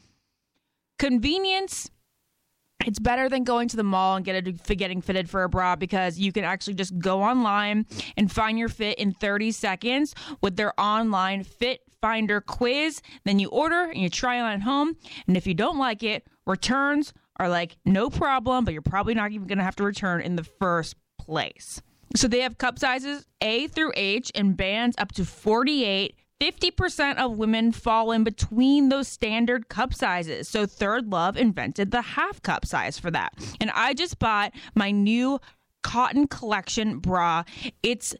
Convenience. It's better than going to the mall and getting fitted for a bra, because you can actually just go online and find your fit in 30 seconds with their online Fit Finder quiz. Then you order and you try on at home. And if you don't like it, returns are like no problem, but you're probably not even going to have to return in the first place. So they have cup sizes A through H and bands up to 48. 50% of women fall in between those standard cup sizes. So Third Love invented the half cup size for that. And I just bought my new cotton collection bra. It's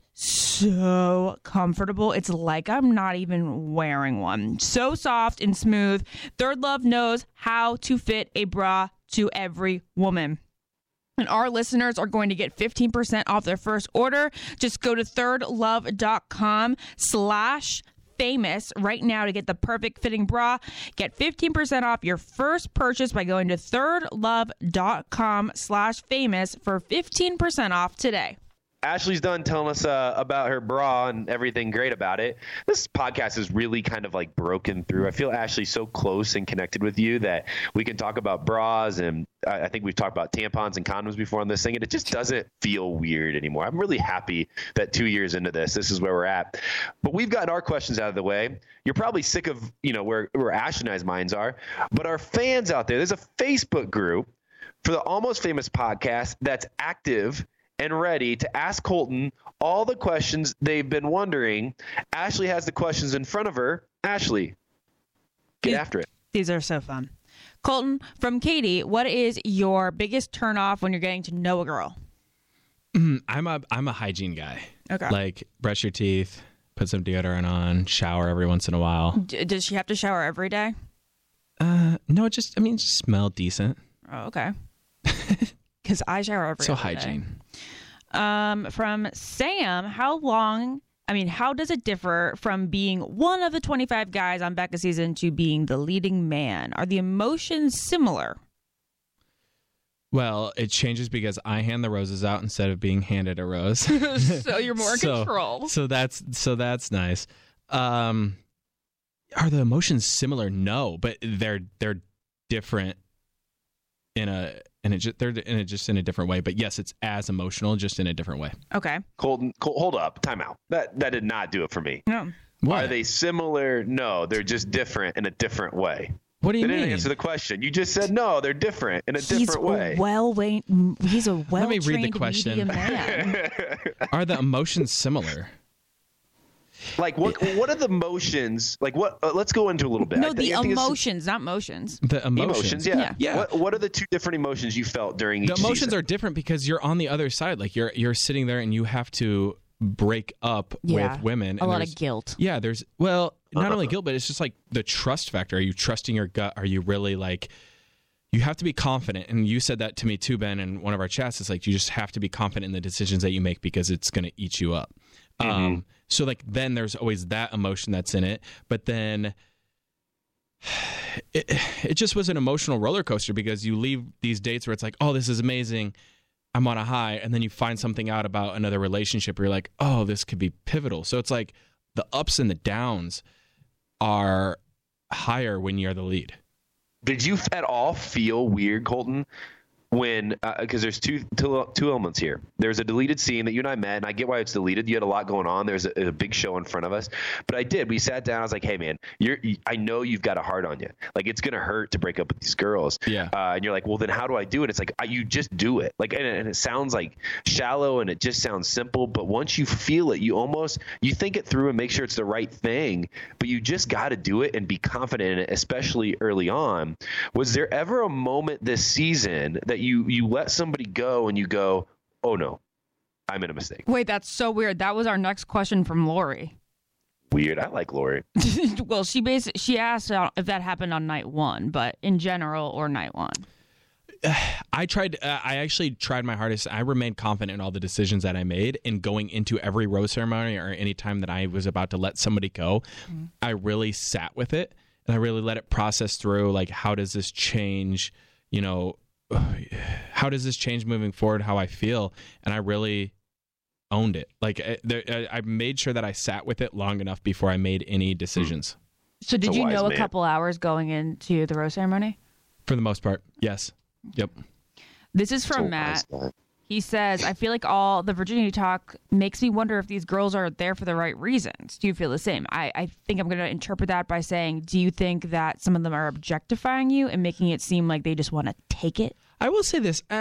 so comfortable. It's like I'm not even wearing one. So soft and smooth. Third Love knows how to fit a bra to every woman. And our listeners are going to get 15% off their first order. Just go to thirdlove.com/famous right now to get the perfect fitting bra. Get 15% off your first purchase by going to thirdlove.com/famous for 15% off today. Ashley's done telling us about her bra and everything great about it. This podcast is really kind of like broken through. I feel Ashley's so close and connected with you that we can talk about bras, and I think we've talked about tampons and condoms before on this thing, and it just doesn't feel weird anymore. I'm really happy that 2 years into this is where we're at. But we've gotten our questions out of the way. You're probably sick of, where Ashley and I's minds are. But our fans out there, there's a Facebook group for the Almost Famous podcast that's active and ready to ask Colton all the questions they've been wondering. Ashley has the questions in front of her. Ashley, get after it. These are so fun. Colton, from Katie, what is your biggest turnoff when you're getting to know a girl? I'm a hygiene guy. Okay. Like brush your teeth, put some deodorant on, shower every once in a while. Does she have to shower every day? No, just smell decent. Oh, okay. Because I shower every So other hygiene. day. From Sam, how does it differ from being one of the 25 guys on Becca's season to being the leading man? Are the emotions similar? Well, it changes because I hand the roses out instead of being handed a rose. So you're more in control. So that's nice. Are the emotions similar? No, but they're different they're in a different way. But yes, it's as emotional, just in a different way. Okay. Colton, hold up, time out. That did not do it for me. No. What? Are they similar? No, they're just different in a different way. What do you They mean? didn't answer the question. You just said no, they're different in a different way. He's a well-trained Let me read the question. media man. Are the emotions similar? Like what are the emotions? Like what? Let's go into a little bit. No, I the think it's emotions, not motions. The emotions. Yeah. Yeah. What are the two different emotions you felt during each The emotions season? are different because you're on the other side. Like you're sitting there and you have to break up with women. A and lot there's- of guilt. Yeah, there's not only guilt, but it's just like the trust factor. Are you trusting your gut? Are you really like? You have to be confident, and you said that to me too, Ben, in one of our chats. It's like you just have to be confident in the decisions that you make because it's going to eat you up. So like then there's always that emotion that's in it, but then it just was an emotional roller coaster because you leave these dates where it's like, oh, this is amazing, I'm on a high, and then you find something out about another relationship where you're like, oh, this could be pivotal. So it's like the ups and the downs are higher when you're the lead. Did you at all feel weird, Colton, when because there's two elements here. There's a deleted scene that you and I met, and I get why it's deleted. You had a lot going on. There's a big show in front of us, but I did. We sat down. I was like, "Hey, man, I know you've got a heart on you. Like it's gonna hurt to break up with these girls." Yeah. And you're like, "Well, then how do I do it?" It's like you just do it. Like, and it sounds like shallow, and it just sounds simple. But once you feel it, you think it through and make sure it's the right thing. But you just got to do it and be confident in it, especially early on. Was there ever a moment this season that you let somebody go and you go, oh no, I made a mistake? Wait, that's so weird. That was our next question from Lori. Weird. I like Lori. Well, she asked if that happened on night one, but in general or night one. I actually tried my hardest. I remained confident in all the decisions that I made, and going into every rose ceremony or any time that I was about to let somebody go, I really sat with it and I really let it process through. Like, how does this change, how does this change moving forward, how I feel? And I really owned it. Like I made sure that I sat with it long enough before I made any decisions. So did you know man. a couple hours going into the rose ceremony? For the most part, yes. Yep. This is from Matt. He says, I feel like all the virginity talk makes me wonder if these girls are there for the right reasons. Do you feel the same? I think I'm going to interpret that by saying, do you think that some of them are objectifying you and making it seem like they just want to take it? I will say this.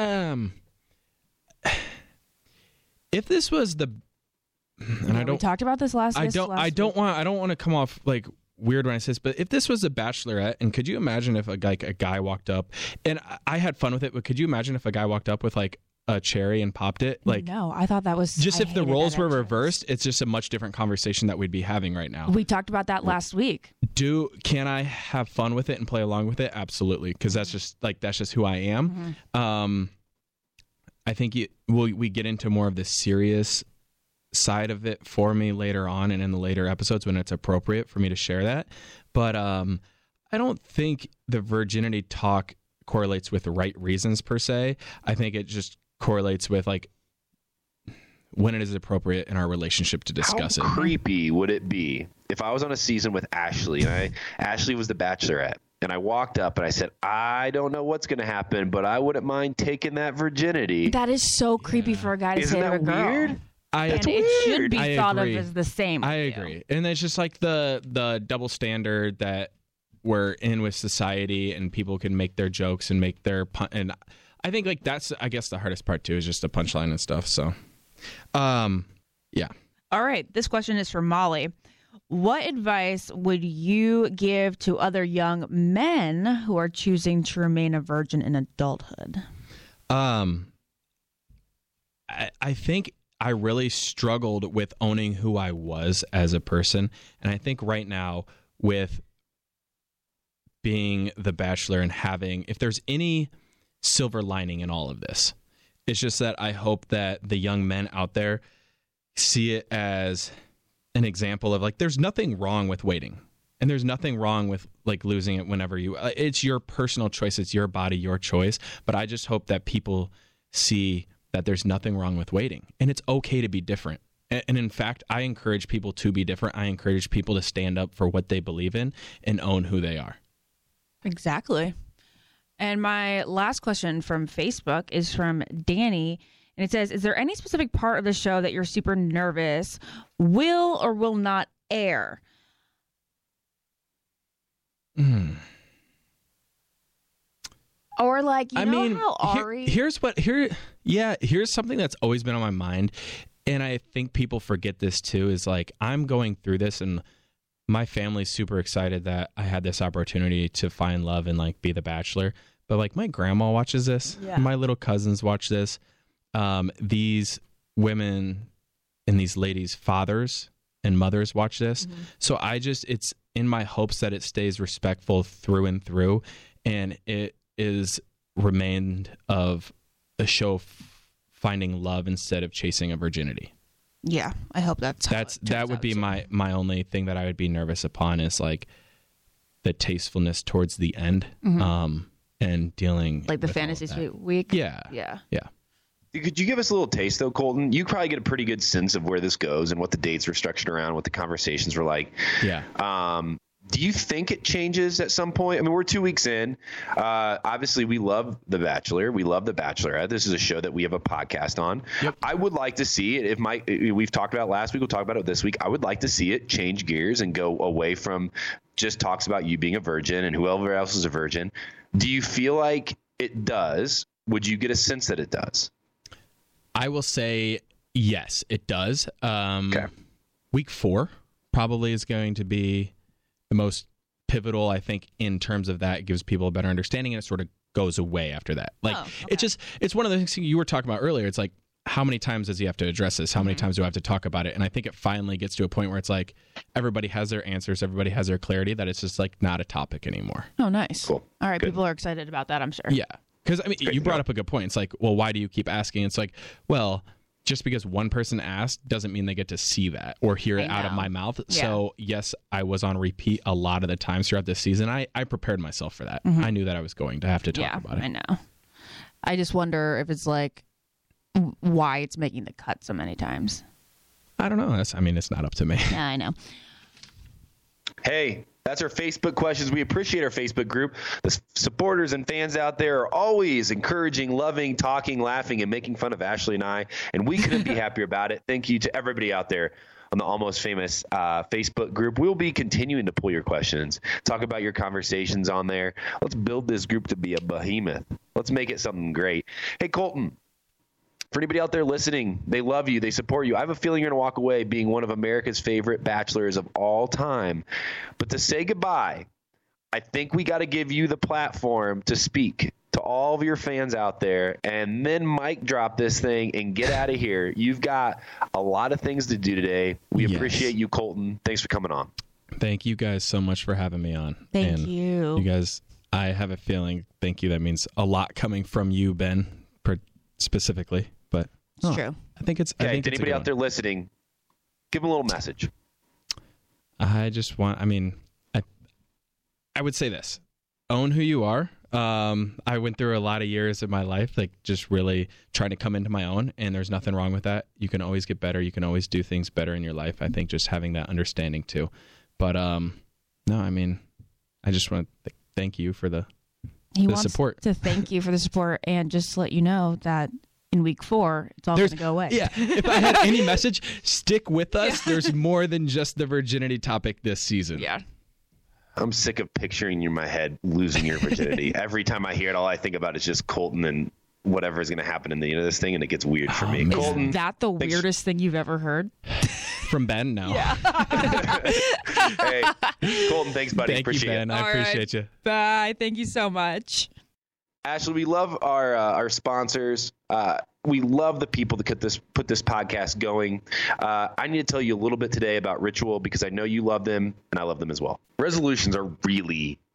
If this was the, and we talked about this last I don't want to come off like weird when I say this, but if this was a Bachelorette, and could you imagine if a guy walked up, and I had fun with it, but could you imagine if a guy walked up with like a cherry and popped it? Like, no, I thought that was just if the roles were entrance. reversed, it's just a much different conversation that we'd be having right now. We talked about that last week. Can I have fun with it and play along with it? Absolutely, because that's just who I am. I think we get into more of the serious side of it for me later on and in the later episodes when it's appropriate for me to share that. But I don't think the virginity talk correlates with the right reasons per se. I think it just correlates with like when it is appropriate in our relationship to discuss How it. creepy would it be if I was on a season with Ashley and Ashley was the Bachelorette, and I walked up and I said, I don't know what's going to happen, but I wouldn't mind taking that virginity. That is so creepy for a guy to Isn't say to a that girl. weird? And it should be I thought agree. of as the same. I with you. agree. And it's just like the double standard that we're in with society, and people can make their jokes and make their and I think like that's, I guess, the hardest part too, is just the punchline and stuff. So, yeah. All right. This question is from Molly. What advice would you give to other young men who are choosing to remain a virgin in adulthood? I think I really struggled with owning who I was as a person. And I think right now with being the Bachelor and having, if there's any silver lining in all of this. It's just that I hope that the young men out there see it as an example of like, there's nothing wrong with waiting. And there's nothing wrong with like losing it whenever it's your personal choice. It's your body, your choice. But I just hope that people see that there's nothing wrong with waiting and it's okay to be different. And in fact, I encourage people to be different. I encourage people to stand up for what they believe in and own who they are. Exactly. And my last question from Facebook is from Danny. And it says, is there any specific part of the show that you're super nervous will or will not air? Or like, how Ari... Here's something that's always been on my mind. And I think people forget this too, is like, I'm going through this and my family's super excited that I had this opportunity to find love and like be the Bachelor. But like my grandma watches this. Yeah. My little cousins watch this. These women and these ladies' fathers and mothers watch this. Mm-hmm. So it's in my hopes that it stays respectful through and through. And it is remained of a show of finding love instead of chasing a virginity. Yeah, I hope that would be my only thing that I would be nervous upon is like the tastefulness towards the end, and dealing like the fantasy suite week. Yeah. Could you give us a little taste though, Colton? You probably get a pretty good sense of where this goes and what the dates were structured around, what the conversations were like. Yeah. Do you think it changes at some point? I mean, we're 2 weeks in. Obviously, we love The Bachelor. We love The Bachelorette. This is a show that we have a podcast on. Yep. I would like to see it. We've talked about it last week. We'll talk about it this week. I would like to see it change gears and go away from just talks about you being a virgin and whoever else is a virgin. Do you feel like it does? Would you get a sense that it does? I will say yes, it does. Okay. Week 4 probably is going to be the most pivotal, I think, in terms of that. It gives people a better understanding, and it sort of goes away after that. Like, it's one of the things you were talking about earlier. It's like, how many times does he have to address this? How many times do I have to talk about it? And I think it finally gets to a point where it's like, everybody has their answers, everybody has their clarity, that it's just like not a topic anymore. Oh, nice. Cool. All right, Good. People are excited about that, I'm sure. Yeah. Because, I mean, you brought up a good point. It's like, well, why do you keep asking? It's like, well, just because one person asked doesn't mean they get to see that or hear it out of my mouth. Yeah. So, yes, I was on repeat a lot of the times throughout this season. I prepared myself for that. I knew that I was going to have to talk about it. I know. I just wonder if it's like why it's making the cut so many times. I don't know. It's not up to me. Yeah, I know. Hey, that's our Facebook questions. We appreciate our Facebook group. The supporters and fans out there are always encouraging, loving, talking, laughing, and making fun of Ashley and I, and we couldn't be happier about it. Thank you to everybody out there on the Almost Famous Facebook group. We'll be continuing to pull your questions, talk about your conversations on there. Let's build this group to be a behemoth. Let's make it something great. Hey, Colton. For anybody out there listening, they love you. They support you. I have a feeling you're going to walk away being one of America's favorite bachelors of all time. But to say goodbye, I think we got to give you the platform to speak to all of your fans out there and then mic drop this thing and get out of here. You've got a lot of things to do today. We appreciate you, Colton. Thanks for coming on. Thank you guys so much for having me on. Thank you. You guys, I have a feeling, thank you. That means a lot coming from you, Ben, specifically. But it's true. I think it's. Okay, to anybody out there listening, give them a little message. I just want. I would say this: own who you are. I went through a lot of years of my life, like just really trying to come into my own, and there's nothing wrong with that. You can always get better. You can always do things better in your life. I think just having that understanding too. But no, I just want to thank you for the support. To thank you for the support, and just to let you know that in week 4, it's all going to go away. Yeah. If I had any message, stick with us. Yeah. There's more than just the virginity topic this season. Yeah. I'm sick of picturing you in my head losing your virginity. Every time I hear it, all I think about is just Colton and whatever is going to happen in the end of this thing, and it gets weird for me. Colton, is that the weirdest thing you've ever heard? From Ben? No. Yeah. Hey, Colton, thanks, buddy. Thank you, Ben. I appreciate you. Bye. Thank you so much. Ashley, we love our sponsors. We love the people that put this podcast going. I need to tell you a little bit today about Ritual because I know you love them and I love them as well. Resolutions are really,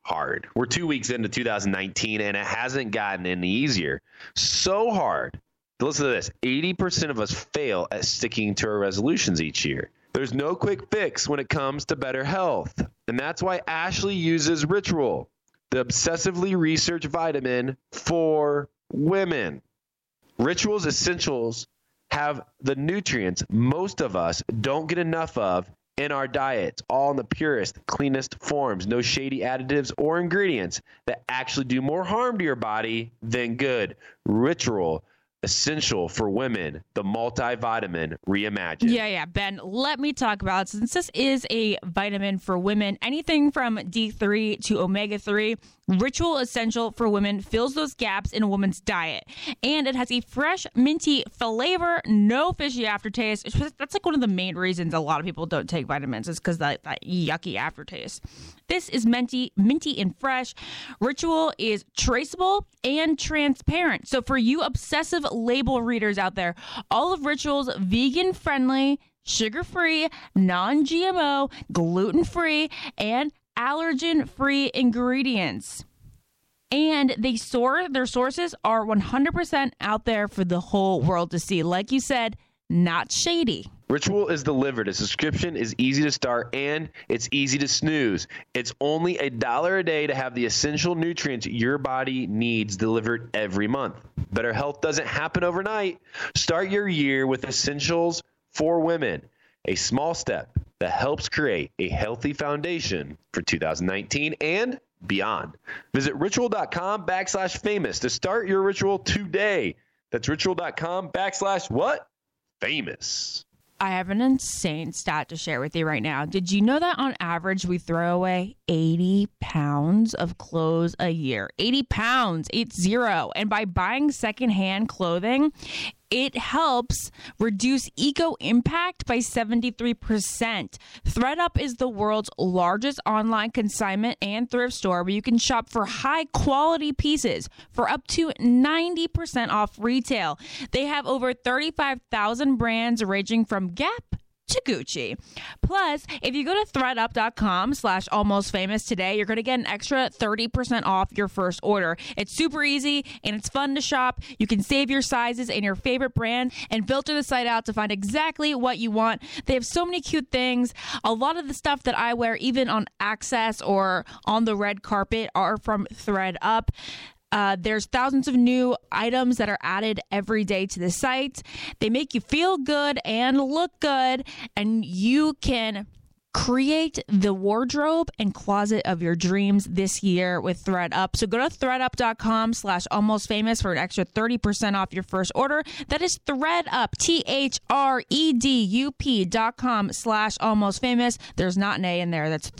hard. We're 2 weeks into 2019, and it hasn't gotten any easier. So hard. Listen to this. 80% of us fail at sticking to our resolutions each year. There's no quick fix when it comes to better health. And that's why Ashley uses Ritual, the obsessively researched vitamin for women. Ritual's essentials have the nutrients most of us don't get enough of in our diets, all in the purest, cleanest forms. No shady additives or ingredients that actually do more harm to your body than good. Ritual, essential for women, the multivitamin reimagined. Yeah, Ben, let me talk about it. Since this is a vitamin for women, anything from D3 to omega-3, Ritual Essential for Women fills those gaps in a woman's diet. And it has a fresh, minty flavor, no fishy aftertaste. That's like one of the main reasons a lot of people don't take vitamins, is because that yucky aftertaste. This is minty and fresh. Ritual is traceable and transparent. So for you obsessive label readers out there, all of Ritual's vegan-friendly, sugar-free, non-GMO, gluten-free, and allergen-free ingredients. And their sources are 100% out there for the whole world to see. Like you said, not shady. Ritual is delivered. A subscription is easy to start and it's easy to snooze. It's only $1 a day to have the essential nutrients your body needs delivered every month. Better health doesn't happen overnight. Start your year with Essentials for Women, a small step that helps create a healthy foundation for 2019 and beyond. Visit ritual.com/famous to start your ritual today. That's ritual.com/what? Famous. I have an insane stat to share with you right now. Did you know that on average we throw away 80 pounds of clothes a year? 80 pounds, 80. And by buying secondhand clothing, it helps reduce eco impact by 73%. ThredUp is the world's largest online consignment and thrift store where you can shop for high quality pieces for up to 90% off retail. They have over 35,000 brands ranging from Gap to Gucci. Plus, if you go to thredup.com/almostfamous today, you're going to get an extra 30% off your first order. It's super easy and it's fun to shop. You can save your sizes and your favorite brand and filter the site out to find exactly what you want. They have so many cute things. A lot of the stuff that I wear, even on Access or on the red carpet, are from ThredUp. There's thousands of new items that are added every day to the site. They make you feel good and look good, and you can create the wardrobe and closet of your dreams this year with ThredUp. So go to thredup.com/almostfamous for an extra 30% off your first order. That is ThredUp, ThredUp.com/almostfamous. There's not an A in there. That's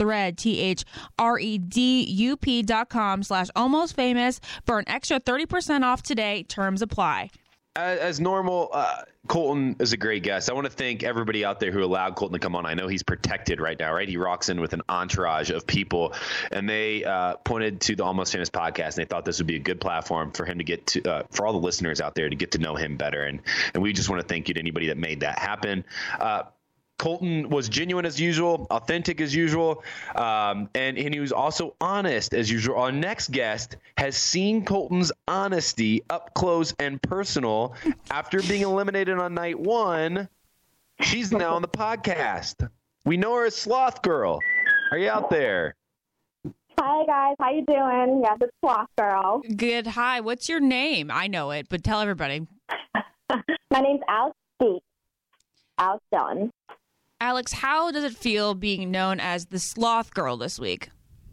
ThredUp.com/almostfamous for an extra 30% off today. Terms apply. As normal, Colton is a great guest. I want to thank everybody out there who allowed Colton to come on. I know he's protected right now, right? He rocks in with an entourage of people, and they pointed to the Almost Famous podcast, and they thought this would be a good platform for him to get to, for all the listeners out there to get to know him better. And we just want to thank you to anybody that made that happen. Colton was genuine as usual, authentic as usual, and he was also honest as usual. Our next guest has seen Colton's honesty up close and personal after being eliminated on night one. She's now on the podcast. We know her as Sloth Girl. Are you out there? Hi, guys. How you doing? Yes, it's Sloth Girl. Good. Hi. What's your name? I know it, but tell everybody. My name's Alex D. Alex Dillon. Alex, how does it feel being known as the Sloth Girl this week?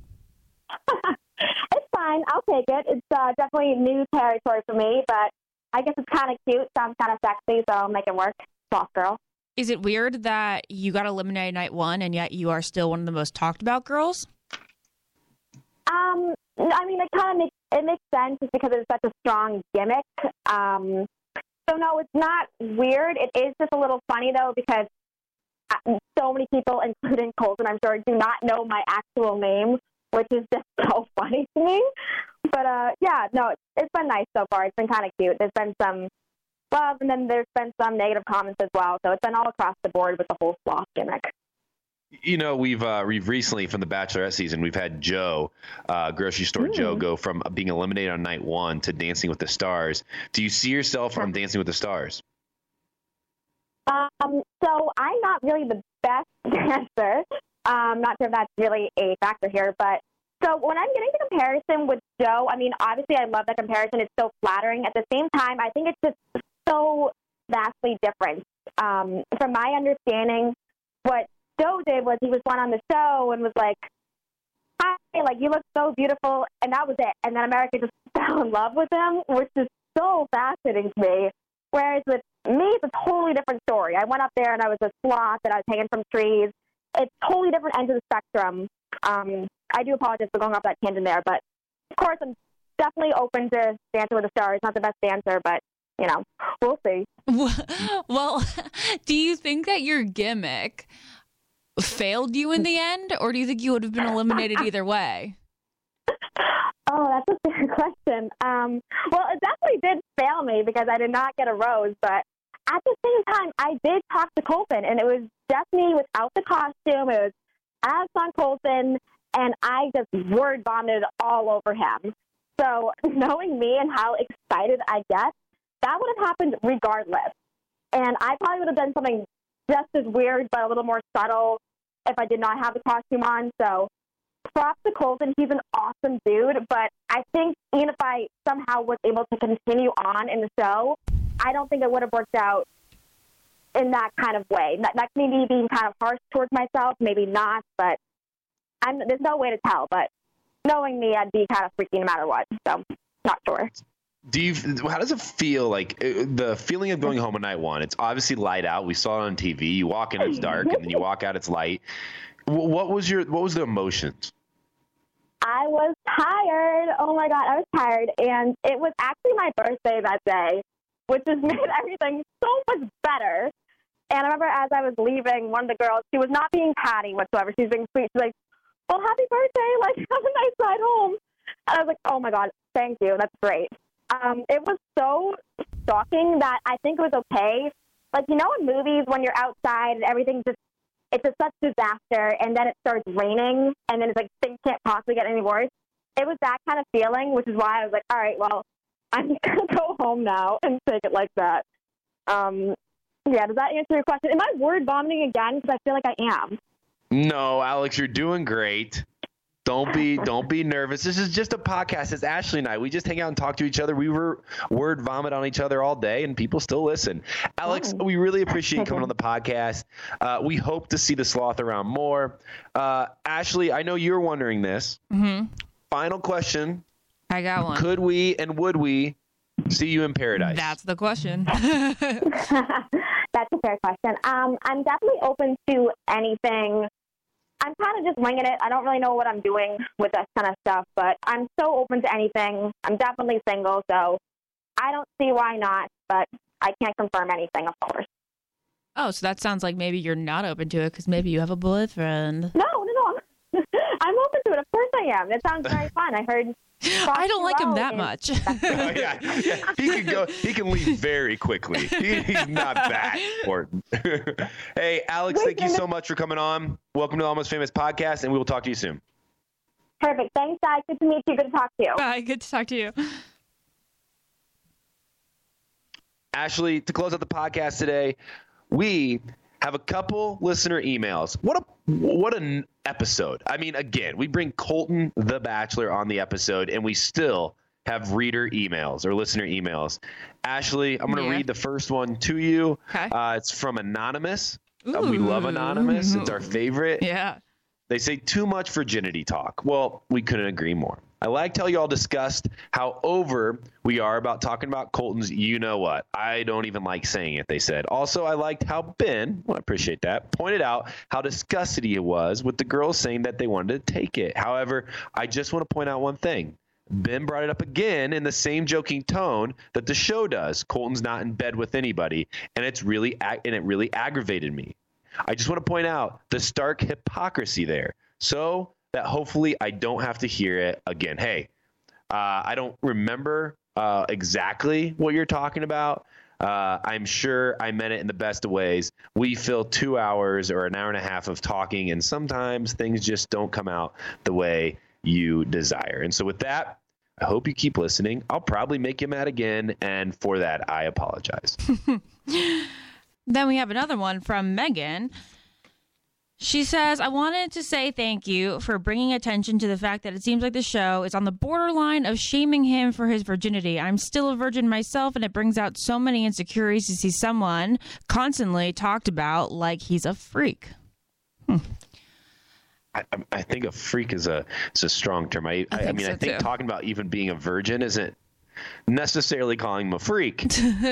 It's fine. I'll take it. It's definitely new territory for me, but I guess it's kind of cute. Sounds kind of sexy, so I'll make it work. Sloth Girl. Is it weird that you got eliminated night one and yet you are still one of the most talked about girls? I mean, it makes sense just because it's such a strong gimmick. So no, it's not weird. It is just a little funny though because so many people, including Colton, I'm sure, do not know my actual name, which is just so funny to me. But it's been nice so far. It's been kind of cute. There's been some love, and then there's been some negative comments as well. So it's been all across the board with the whole sloth gimmick. You know, we've recently from the Bachelorette season, we've had Joe, grocery store Joe, go from being eliminated on night 1 to Dancing with the Stars. Do you see yourself on Dancing with the Stars? So I'm not really the best dancer. Not sure if that's really a factor here, but so when I'm getting the comparison with Joe, I mean, obviously I love that comparison. It's so flattering. At the same time, I think it's just so vastly different. From my understanding, what Joe did was he was one on the show and was like, "Hi, like you look so beautiful," and that was it. And then America just fell in love with him, which is so fascinating to me. Whereas with me, it's a totally different story. I went up there and I was a sloth and I was hanging from trees. It's totally different end of the spectrum. I do apologize for going off that tangent there, but of course I'm definitely open to Dancing with the Stars. Not the best dancer, but you know, we'll see. Well, do you think that your gimmick failed you in the end, or do you think you would have been eliminated either way? Oh, that's a fair question. Well, it definitely did fail me because I did not get a rose, but at the same time, I did talk to Colton, and it was just me without the costume. It was as on Colton, and I just word vomited all over him. So knowing me and how excited I get, that would have happened regardless. And I probably would have done something just as weird but a little more subtle if I did not have the costume on. So props to Colton. He's an awesome dude. But I think even if I somehow was able to continue on in the show, I don't think it would have worked out in that kind of way. That's maybe being kind of harsh towards myself, maybe not, but there's no way to tell. But knowing me, I'd be kind of freaky no matter what. So not sure. How does it feel like the feeling of going home on night 1? It's obviously light out. We saw it on TV. You walk in, it's dark, and then you walk out, it's light. What was the emotions? I was tired. Oh my God, I was tired. And it was actually my birthday that day, which just made everything so much better. And I remember as I was leaving, one of the girls, she was not being catty whatsoever. She was being sweet. She's like, "Well, happy birthday. Like, have a nice ride home." And I was like, "Oh my God, thank you. That's great." It was so shocking that I think it was okay. Like, you know, in movies when you're outside and everything's it's a such disaster, and then it starts raining, and then it's like things can't possibly get any worse. It was that kind of feeling, which is why I was like, all right, well, I'm just going to go home now and take it like that. Yeah, does that answer your question? Am I word vomiting again? Because I feel like I am. No, Alex, you're doing great. Don't be nervous. This is just a podcast. It's Ashley and I. We just hang out and talk to each other. We word vomit on each other all day, and people still listen. Alex, we really appreciate you coming on the podcast. We hope to see the sloth around more. Ashley, I know you're wondering this. Mm-hmm. Final question. I got one. Could we and would we see you in paradise? That's the question. That's a fair question. I'm definitely open to anything. I'm kind of just winging it. I don't really know what I'm doing with this kind of stuff, but I'm so open to anything. I'm definitely single, so I don't see why not, but I can't confirm anything, of course. Oh, so that sounds like maybe you're not open to it because maybe you have a boyfriend. No. I'm open to it. Of course I am. It sounds very fun. I heard. I don't like him that much. Yeah. He can leave very quickly. He's not that important. Hey, Alex, thank you so much for coming on. Welcome to the Almost Famous podcast, and we will talk to you soon. Perfect. Thanks, guys. Good to meet you. Good to talk to you. Bye. Good to talk to you. Ashley, to close out the podcast today, we have a couple listener emails. What an episode. I mean, again, we bring Colton the Bachelor on the episode, and we still have reader emails or listener emails. Ashley, I'm going to read the first one to you. Okay. It's from Anonymous. We love Anonymous. It's our favorite. Yeah. They say too much virginity talk. Well, we couldn't agree more. I liked how y'all discussed how over we are about talking about Colton's you-know-what. I don't even like saying it, they said. Also, I liked how Ben, well, I appreciate that, pointed out how disgusted he was with the girls saying that they wanted to take it. However, I just want to point out one thing. Ben brought it up again in the same joking tone that the show does. Colton's not in bed with anybody, and it really aggravated me. I just want to point out the stark hypocrisy there. So that hopefully I don't have to hear it again. Hey, I don't remember exactly what you're talking about, I'm sure I meant it in the best of ways. We fill 2 hours or an hour and a half of talking, and sometimes things just don't come out the way you desire. And so with that, I hope you keep listening. I'll probably make you mad again, and for that, I apologize. Then we have another one from Megan. She says, I wanted to say thank you for bringing attention to the fact that it seems like the show is on the borderline of shaming him for his virginity. I'm still a virgin myself, and it brings out so many insecurities to see someone constantly talked about like he's a freak. I think a freak is a strong term. I think talking about even being a virgin isn't necessarily calling him a freak.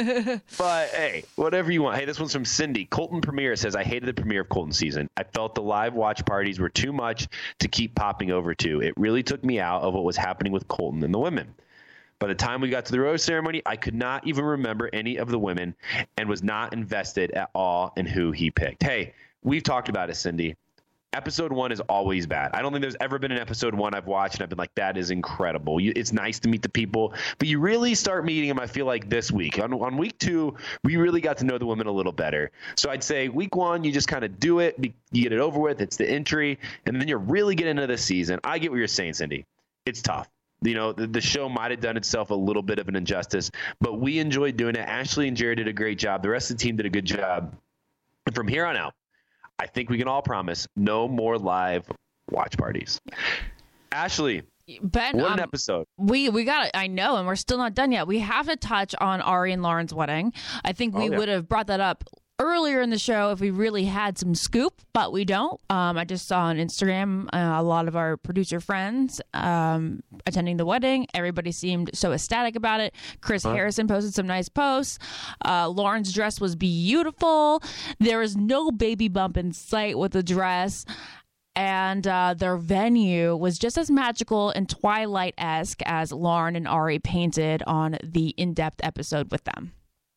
But hey, whatever you want. Hey, this one's from Cindy. Colton premiere says, I hated the premiere of Colton season. I felt the live watch parties were too much to keep popping over to. It really took me out of what was happening with Colton and the women. By the time we got to the rose ceremony, I could not even remember any of the women and was not invested at all in who he picked. Hey, we've talked about it, Cindy. Episode 1 is always bad. I don't think there's ever been an episode 1 I've watched and I've been like, that is incredible. It's nice to meet the people, but you really start meeting them, I feel like, this week. On week 2, we really got to know the women a little better. So I'd say week 1, you just kind of do it. You get it over with. It's the entry. And then you really get into the season. I get what you're saying, Cindy. It's tough. You know, the show might have done itself a little bit of an injustice, but we enjoyed doing it. Ashley and Jared did a great job. The rest of the team did a good job. And from here on out, I think we can all promise no more live watch parties. Ashley, Ben, what an episode. We got it. I know, and we're still not done yet. We have to touch on Ari and Lauren's wedding. I think we would have brought that up earlier in the show if we really had some scoop, but we don't. I just saw on Instagram a lot of our producer friends attending the wedding. Everybody seemed so ecstatic about it. Chris Harrison posted some nice posts. Lauren's dress was beautiful. There was no baby bump in sight with the dress. And their venue was just as magical and Twilight-esque as Lauren and Ari painted on the in-depth episode with them.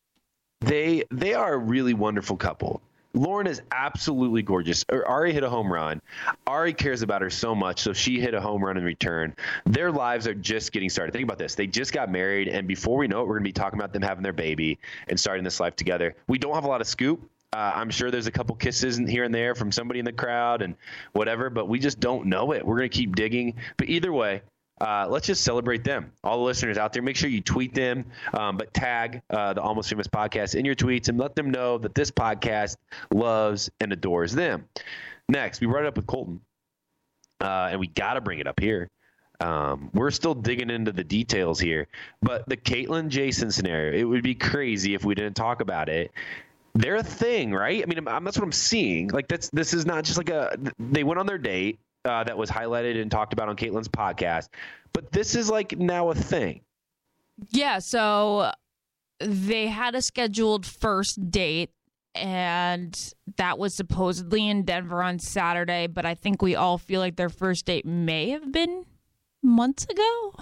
They are a really wonderful couple. Lauren is absolutely gorgeous. Ari hit a home run. Ari cares about her so much, so she hit a home run in return. Their lives are just getting started. Think about this. They just got married, and before we know it, we're going to be talking about them having their baby and starting this life together. We don't have a lot of scoop. I'm sure there's a couple kisses here and there from somebody in the crowd and whatever, but we just don't know it. We're going to keep digging. But either way, let's just celebrate them. All the listeners out there, make sure you tweet them, but tag the Almost Famous podcast in your tweets and let them know that this podcast loves and adores them. Next, we brought it up with Colton, and we got to bring it up here. We're still digging into the details here, but the Caitlyn Jason scenario, it would be crazy if we didn't talk about it. They're a thing, right? I mean, that's what I'm seeing. Like, this is not just like they went on their date. That was highlighted and talked about on Caitlyn's podcast. But this is like now a thing. Yeah, so they had a scheduled first date, and that was supposedly in Denver on Saturday, but I think we all feel like their first date may have been months ago.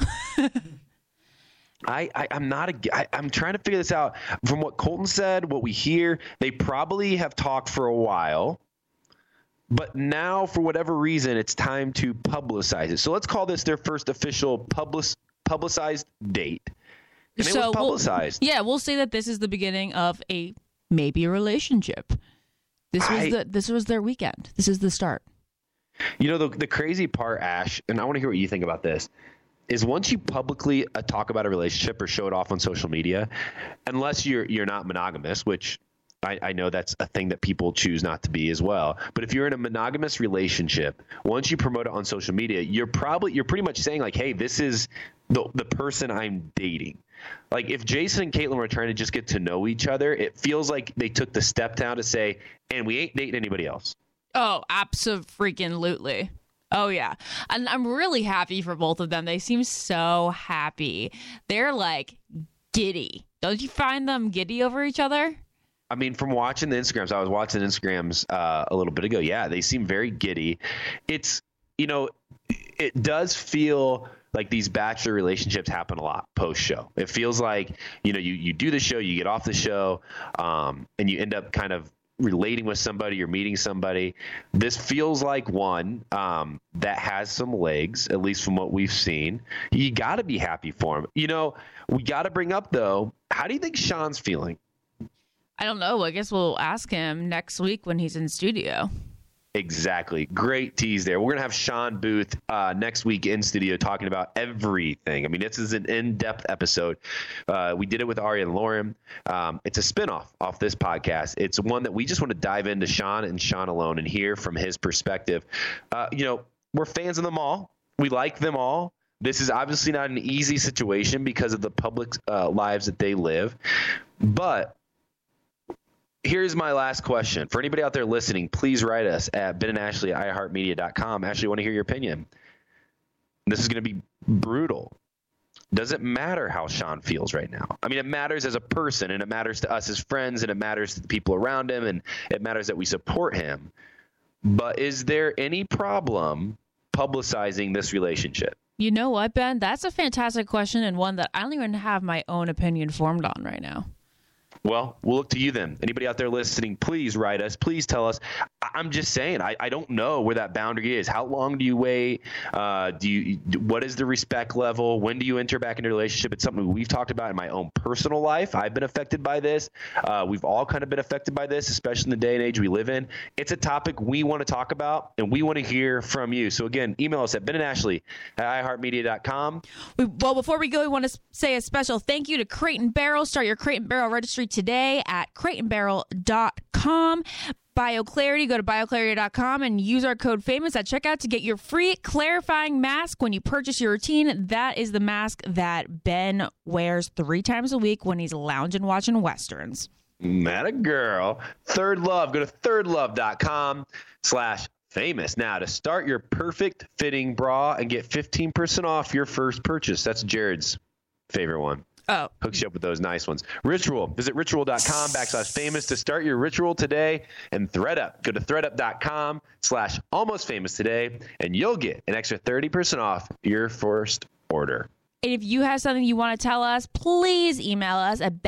I'm trying to figure this out. From what Colton said, what we hear, they probably have talked for a while. But now, for whatever reason, it's time to publicize it. So let's call this their first official publicized date. And it was publicized. We'll say that this is the beginning of maybe a relationship. This was their weekend. This is the start. You know, the crazy part, Ash, and I want to hear what you think about this, is once you publicly talk about a relationship or show it off on social media, unless you're not monogamous, which I know that's a thing that people choose not to be as well. But if you're in a monogamous relationship, once you promote it on social media, you're pretty much saying like, hey, this is the person I'm dating. Like if Jason and Caitlyn were trying to just get to know each other, it feels like they took the step down to say, and we ain't dating anybody else. Oh, absolutely. Oh, yeah. And I'm really happy for both of them. They seem so happy. They're like giddy. Don't you find them giddy over each other? I mean, from watching the Instagrams, I was watching Instagrams a little bit ago. Yeah, they seem very giddy. It's, it does feel like these bachelor relationships happen a lot post-show. It feels like, you do the show, you get off the show, and you end up kind of relating with somebody or meeting somebody. This feels like one that has some legs, at least from what we've seen. You got to be happy for him. We got to bring up, though, how do you think Sean's feeling? I don't know. I guess we'll ask him next week when he's in studio. Exactly. Great tease there. We're going to have Sean Booth next week in studio talking about everything. I mean, this is an in-depth episode. We did it with Ari and Lauren. It's a spinoff off this podcast. It's one that we just want to dive into Sean and Sean alone and hear from his perspective. We're fans of them all. We like them all. This is obviously not an easy situation because of the public lives that they live. But here's my last question. For anybody out there listening, please write us at benandashley@iheartmedia.com. Ashley, I want to hear your opinion. This is going to be brutal. Does it matter how Sean feels right now? I mean, it matters as a person, and it matters to us as friends, and it matters to the people around him, and it matters that we support him. But is there any problem publicizing this relationship? You know what, Ben? That's a fantastic question, and one that I don't even have my own opinion formed on right now. Well, we'll look to you then. Anybody out there listening, please write us. Please tell us. I'm just saying, I don't know where that boundary is. How long do you wait? What is the respect level? When do you enter back into a relationship? It's something we've talked about in my own personal life. I've been affected by this. We've all kind of been affected by this, especially in the day and age we live in. It's a topic we want to talk about, and we want to hear from you. So again, email us at benandashley@iheartmedia.com. Well, before we go, we want to say a special thank you to Crate and Barrel. Start your Crate and Barrel registry today at crateandbarrel.com. BioClarity, go to bioclarity.com and use our code FAMOUS at checkout to get your free clarifying mask when you purchase your routine. That is the mask that Ben wears 3 times a week when he's lounging watching Westerns. Not a girl. Third Love. Go to thirdlove.com/famous now to start your perfect fitting bra and get 15% off your first purchase. That's Jared's favorite one. Oh. Hooks you up with those nice ones. Ritual. Visit ritual.com/famous to start your ritual today. And ThreadUp. Go to threadup.com/almostfamous today, and you'll get an extra 30% off your first order. And if you have something you want to tell us, please email us at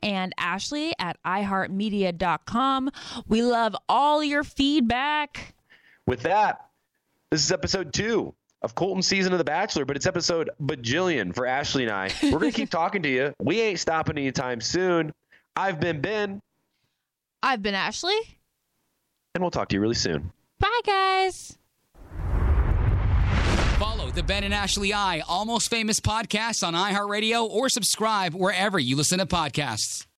benandashley@iheartmedia.com. We love all your feedback. With that, this is episode 2 of Colton's season of The Bachelor, but it's episode bajillion for Ashley and I. We're going to keep talking to you. We ain't stopping anytime soon. I've been Ben. I've been Ashley. And we'll talk to you really soon. Bye, guys. Follow the Ben and Ashley I Almost Famous podcast on iHeartRadio or subscribe wherever you listen to podcasts.